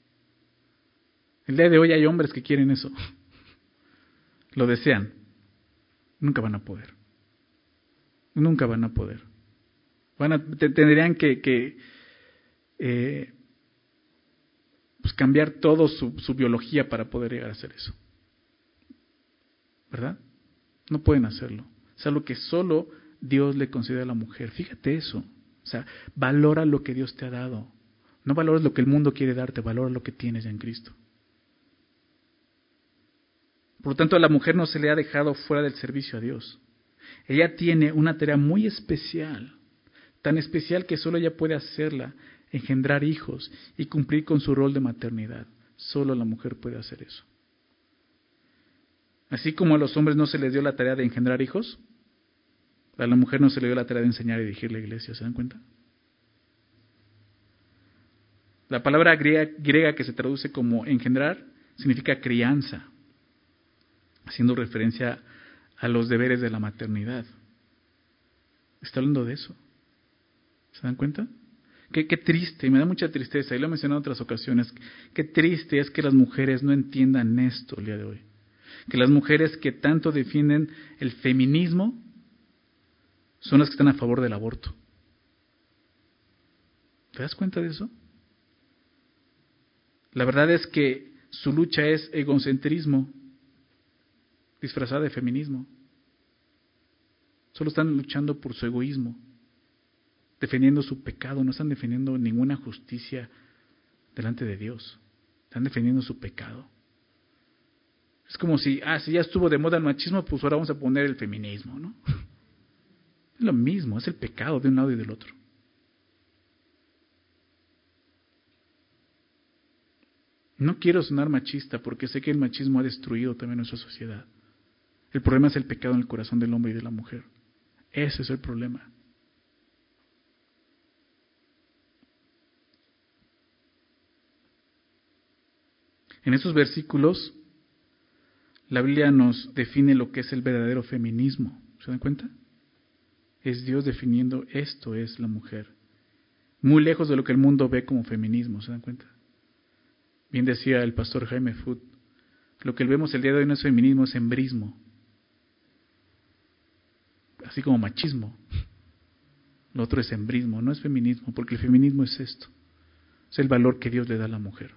El día de hoy hay hombres que quieren eso. Lo desean. Nunca van a poder. Nunca van a poder. Van a, te- tendrían que, que eh, pues cambiar todo su, su biología para poder llegar a hacer eso. ¿Verdad? No pueden hacerlo. Es algo que solo Dios le concede a la mujer. Fíjate eso. O sea, valora lo que Dios te ha dado. No valores lo que el mundo quiere darte, valora lo que tienes ya en Cristo. Por lo tanto, a la mujer no se le ha dejado fuera del servicio a Dios. Ella tiene una tarea muy especial, tan especial que solo ella puede hacerla, engendrar hijos y cumplir con su rol de maternidad. Solo la mujer puede hacer eso. Así como a los hombres no se les dio la tarea de engendrar hijos, a la mujer no se le dio la tarea de enseñar y dirigir la iglesia, ¿se dan cuenta? La palabra griega, griega que se traduce como engendrar significa crianza, haciendo referencia a los deberes de la maternidad. Está hablando de eso. ¿Se dan cuenta? Qué, qué triste, y me da mucha tristeza, y lo he mencionado en otras ocasiones, qué triste es que las mujeres no entiendan esto el día de hoy. Que las mujeres que tanto defienden el feminismo son las que están a favor del aborto. ¿Te das cuenta de eso? La verdad es que su lucha es egocentrismo disfrazada de feminismo. Solo están luchando por su egoísmo, defendiendo su pecado, no están defendiendo ninguna justicia delante de Dios. Están defendiendo su pecado. Es como si, ah, si ya estuvo de moda el machismo, pues ahora vamos a poner el feminismo, ¿no? Es lo mismo, es el pecado de un lado y del otro. No quiero sonar machista porque sé que el machismo ha destruido también nuestra sociedad. El problema es el pecado en el corazón del hombre y de la mujer. Ese es el problema. En estos versículos, la Biblia nos define lo que es el verdadero feminismo. ¿Se dan cuenta? Es Dios definiendo esto es la mujer. Muy lejos de lo que el mundo ve como feminismo. ¿Se dan cuenta? Bien decía el pastor Jaime Foot, lo que vemos el día de hoy no es feminismo, es embrismo. Así como machismo. Lo otro es embrismo, no es feminismo, porque el feminismo es esto. Es el valor que Dios le da a la mujer.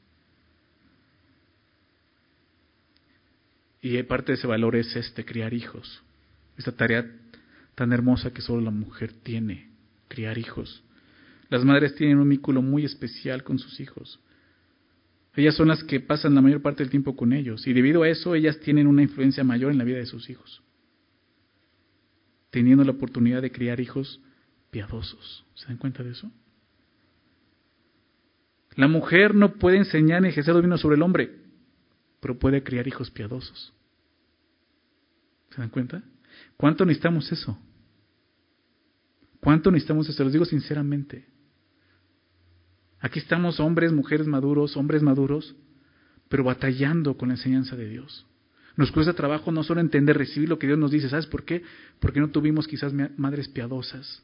Y parte de ese valor es este, criar hijos. Esta tarea tan hermosa que solo la mujer tiene, criar hijos. Las madres tienen un vínculo muy especial con sus hijos. Ellas son las que pasan la mayor parte del tiempo con ellos. Y debido a eso, ellas tienen una influencia mayor en la vida de sus hijos. Teniendo la oportunidad de criar hijos piadosos. ¿Se dan cuenta de eso? La mujer no puede enseñar ni ejercer dominio sobre el hombre, pero puede criar hijos piadosos. ¿Se dan cuenta? ¿Cuánto necesitamos eso? ¿Cuánto necesitamos eso? Les digo sinceramente. Aquí estamos hombres, mujeres maduros, hombres maduros, pero batallando con la enseñanza de Dios. Nos cuesta trabajo no solo entender, recibir lo que Dios nos dice. ¿Sabes por qué? Porque no tuvimos quizás madres piadosas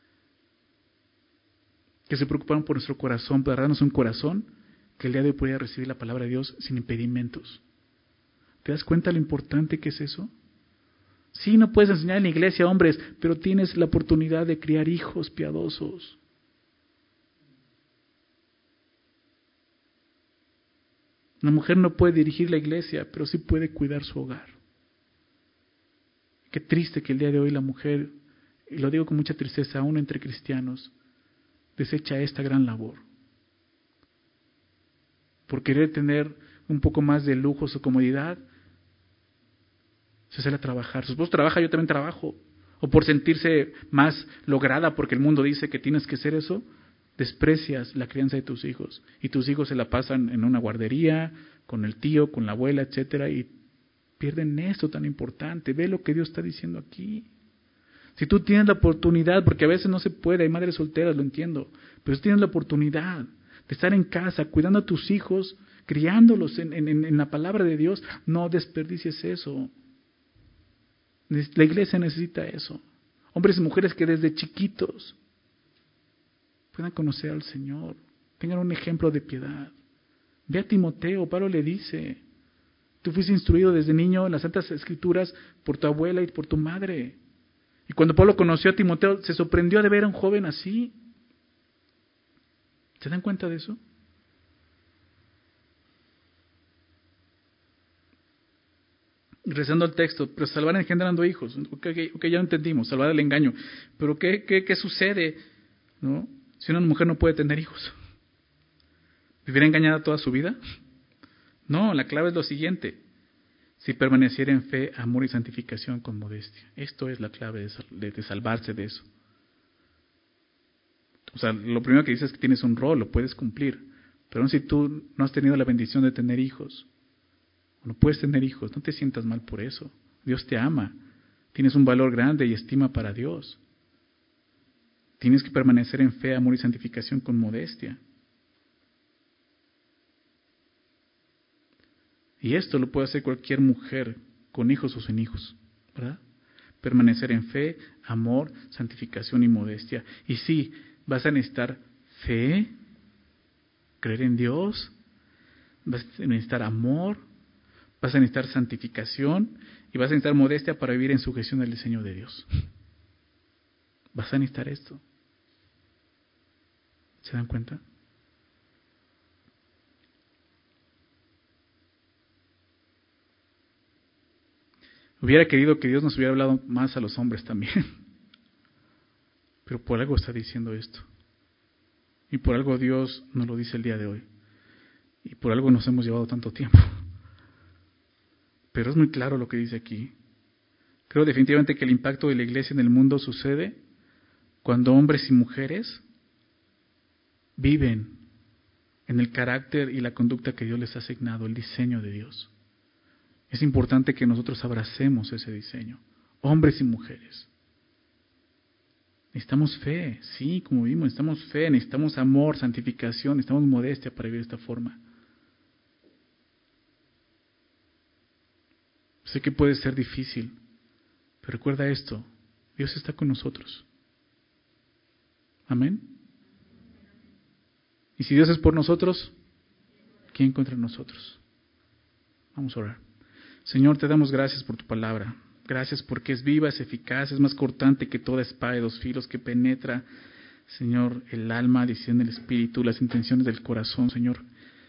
que se preocuparon por nuestro corazón, para darnos un corazón que el día de hoy pudiera recibir la palabra de Dios sin impedimentos. ¿Te das cuenta lo importante que es eso? Sí, no puedes enseñar en la iglesia, hombres, pero tienes la oportunidad de criar hijos piadosos. Una mujer no puede dirigir la iglesia, pero sí puede cuidar su hogar. Qué triste que el día de hoy la mujer, y lo digo con mucha tristeza, aún entre cristianos, desecha esta gran labor. Por querer tener un poco más de lujos o comodidad, se sale a trabajar. Su esposo trabaja, yo también trabajo. O por sentirse más lograda porque el mundo dice que tienes que hacer eso, desprecias la crianza de tus hijos. Y tus hijos se la pasan en una guardería, con el tío, con la abuela, etcétera, y pierden esto tan importante. Ve lo que Dios está diciendo aquí. Si tú tienes la oportunidad, porque a veces no se puede, hay madres solteras, lo entiendo, pero si tienes la oportunidad de estar en casa, cuidando a tus hijos, criándolos en, en, en la palabra de Dios, no desperdicies eso. La iglesia necesita eso. Hombres y mujeres que desde chiquitos puedan conocer al Señor, tengan un ejemplo de piedad. Ve a Timoteo, Pablo le dice, tú fuiste instruido desde niño en las Santas Escrituras por tu abuela y por tu madre. Y cuando Pablo conoció a Timoteo, se sorprendió de ver a un joven así. ¿Se dan cuenta de eso? Rezando el texto, pero salvar engendrando hijos. Ok, okay, okay, ya lo entendimos, salvar el engaño. Pero ¿qué, qué, qué sucede, ¿no? Si una mujer no puede tener hijos? ¿Vivirá engañada toda su vida? No, la clave es lo siguiente. Si permaneciera en fe, amor y santificación con modestia. Esto es la clave de, de, de salvarse de eso. O sea, lo primero que dices es que tienes un rol, lo puedes cumplir. Pero aún si tú no has tenido la bendición de tener hijos, o no puedes tener hijos, no te sientas mal por eso. Dios te ama. Tienes un valor grande y estima para Dios. Tienes que permanecer en fe, amor y santificación con modestia. Y esto lo puede hacer cualquier mujer, con hijos o sin hijos, ¿verdad? Permanecer en fe, amor, santificación y modestia. Y sí, vas a necesitar fe, creer en Dios, vas a necesitar amor, vas a necesitar santificación y vas a necesitar modestia para vivir en sujeción al diseño de Dios. Vas a necesitar esto. ¿Se dan cuenta? Hubiera querido que Dios nos hubiera hablado más a los hombres también. Pero por algo está diciendo esto. Y por algo Dios nos lo dice el día de hoy. Y por algo nos hemos llevado tanto tiempo. Pero es muy claro lo que dice aquí. Creo definitivamente que el impacto de la iglesia en el mundo sucede cuando hombres y mujeres viven en el carácter y la conducta que Dios les ha asignado, el diseño de Dios. Es importante que nosotros abracemos ese diseño, hombres y mujeres. Necesitamos fe, sí, como vimos, necesitamos fe, necesitamos amor, santificación, necesitamos modestia para vivir de esta forma. Sé que puede ser difícil, pero recuerda esto, Dios está con nosotros. Amén. Y si Dios es por nosotros, ¿quién contra nosotros? Vamos a orar. Señor, te damos gracias por tu palabra. Gracias porque es viva, es eficaz, es más cortante que toda espada de dos filos que penetra, Señor, el alma, decisión del espíritu, las intenciones del corazón, Señor.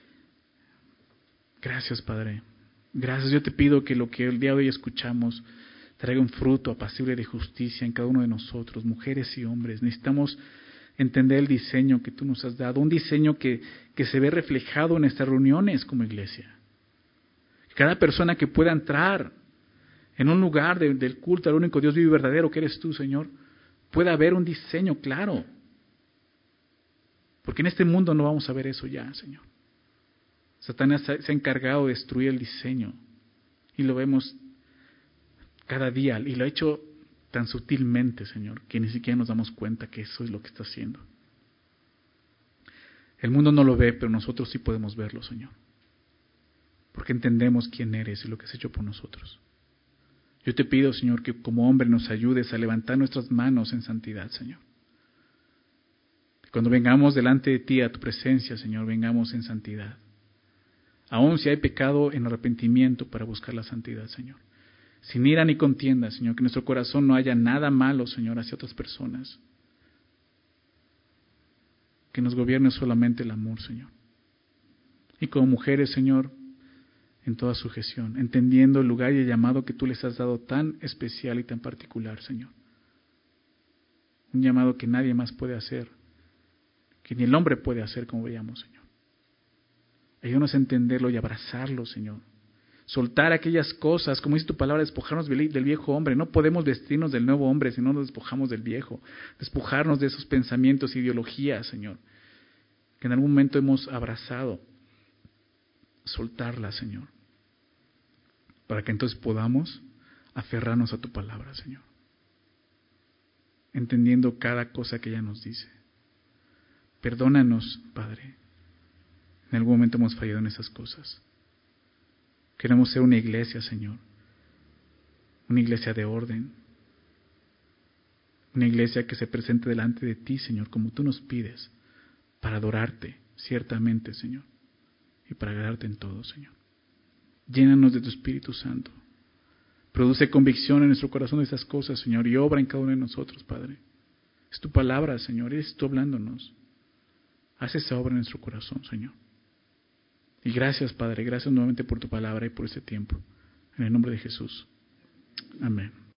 Gracias, Padre. Gracias. Yo te pido que lo que el día de hoy escuchamos traiga un fruto apacible de justicia en cada uno de nosotros, mujeres y hombres. Necesitamos entender el diseño que tú nos has dado, un diseño que, que se ve reflejado en estas reuniones como iglesia. Cada persona que pueda entrar en un lugar de, del culto al único Dios vivo y verdadero que eres tú, Señor, pueda haber un diseño claro. Porque en este mundo no vamos a ver eso ya, Señor. Satanás se ha encargado de destruir el diseño. Y lo vemos cada día. Y lo ha hecho tan sutilmente, Señor, que ni siquiera nos damos cuenta que eso es lo que está haciendo. El mundo no lo ve, pero nosotros sí podemos verlo, Señor. Porque entendemos quién eres y lo que has hecho por nosotros. Yo te pido, Señor, que como hombre nos ayudes a levantar nuestras manos en santidad, Señor. Cuando vengamos delante de ti, a tu presencia, Señor, vengamos en santidad. Aun si hay pecado, en arrepentimiento para buscar la santidad, Señor. Sin ira ni contienda, Señor, que en nuestro corazón no haya nada malo, Señor, hacia otras personas. Que nos gobierne solamente el amor, Señor. Y como mujeres, Señor, en toda sujeción, entendiendo el lugar y el llamado que tú les has dado tan especial y tan particular, Señor. Un llamado que nadie más puede hacer, que ni el hombre puede hacer, como veíamos, Señor. Ayúdanos a entenderlo y abrazarlo, Señor. Soltar aquellas cosas, como dice tu palabra, despojarnos del viejo hombre. No podemos vestirnos del nuevo hombre si no nos despojamos del viejo. Despojarnos de esos pensamientos, ideologías, Señor, que en algún momento hemos abrazado. Soltarla, Señor, para que entonces podamos aferrarnos a tu palabra, Señor, entendiendo cada cosa que ella nos dice. Perdónanos, Padre, en algún momento hemos fallado en esas cosas. Queremos ser una iglesia, Señor, una iglesia de orden, una iglesia que se presente delante de ti, Señor, como tú nos pides, para adorarte, ciertamente, Señor, y para agradarte en todo, Señor. Llénanos de tu Espíritu Santo. Produce convicción en nuestro corazón de esas cosas, Señor, y obra en cada uno de nosotros, Padre. Es tu palabra, Señor, eres tú hablándonos. Haz esa obra en nuestro corazón, Señor. Y gracias, Padre, gracias nuevamente por tu palabra y por este tiempo. En el nombre de Jesús. Amén.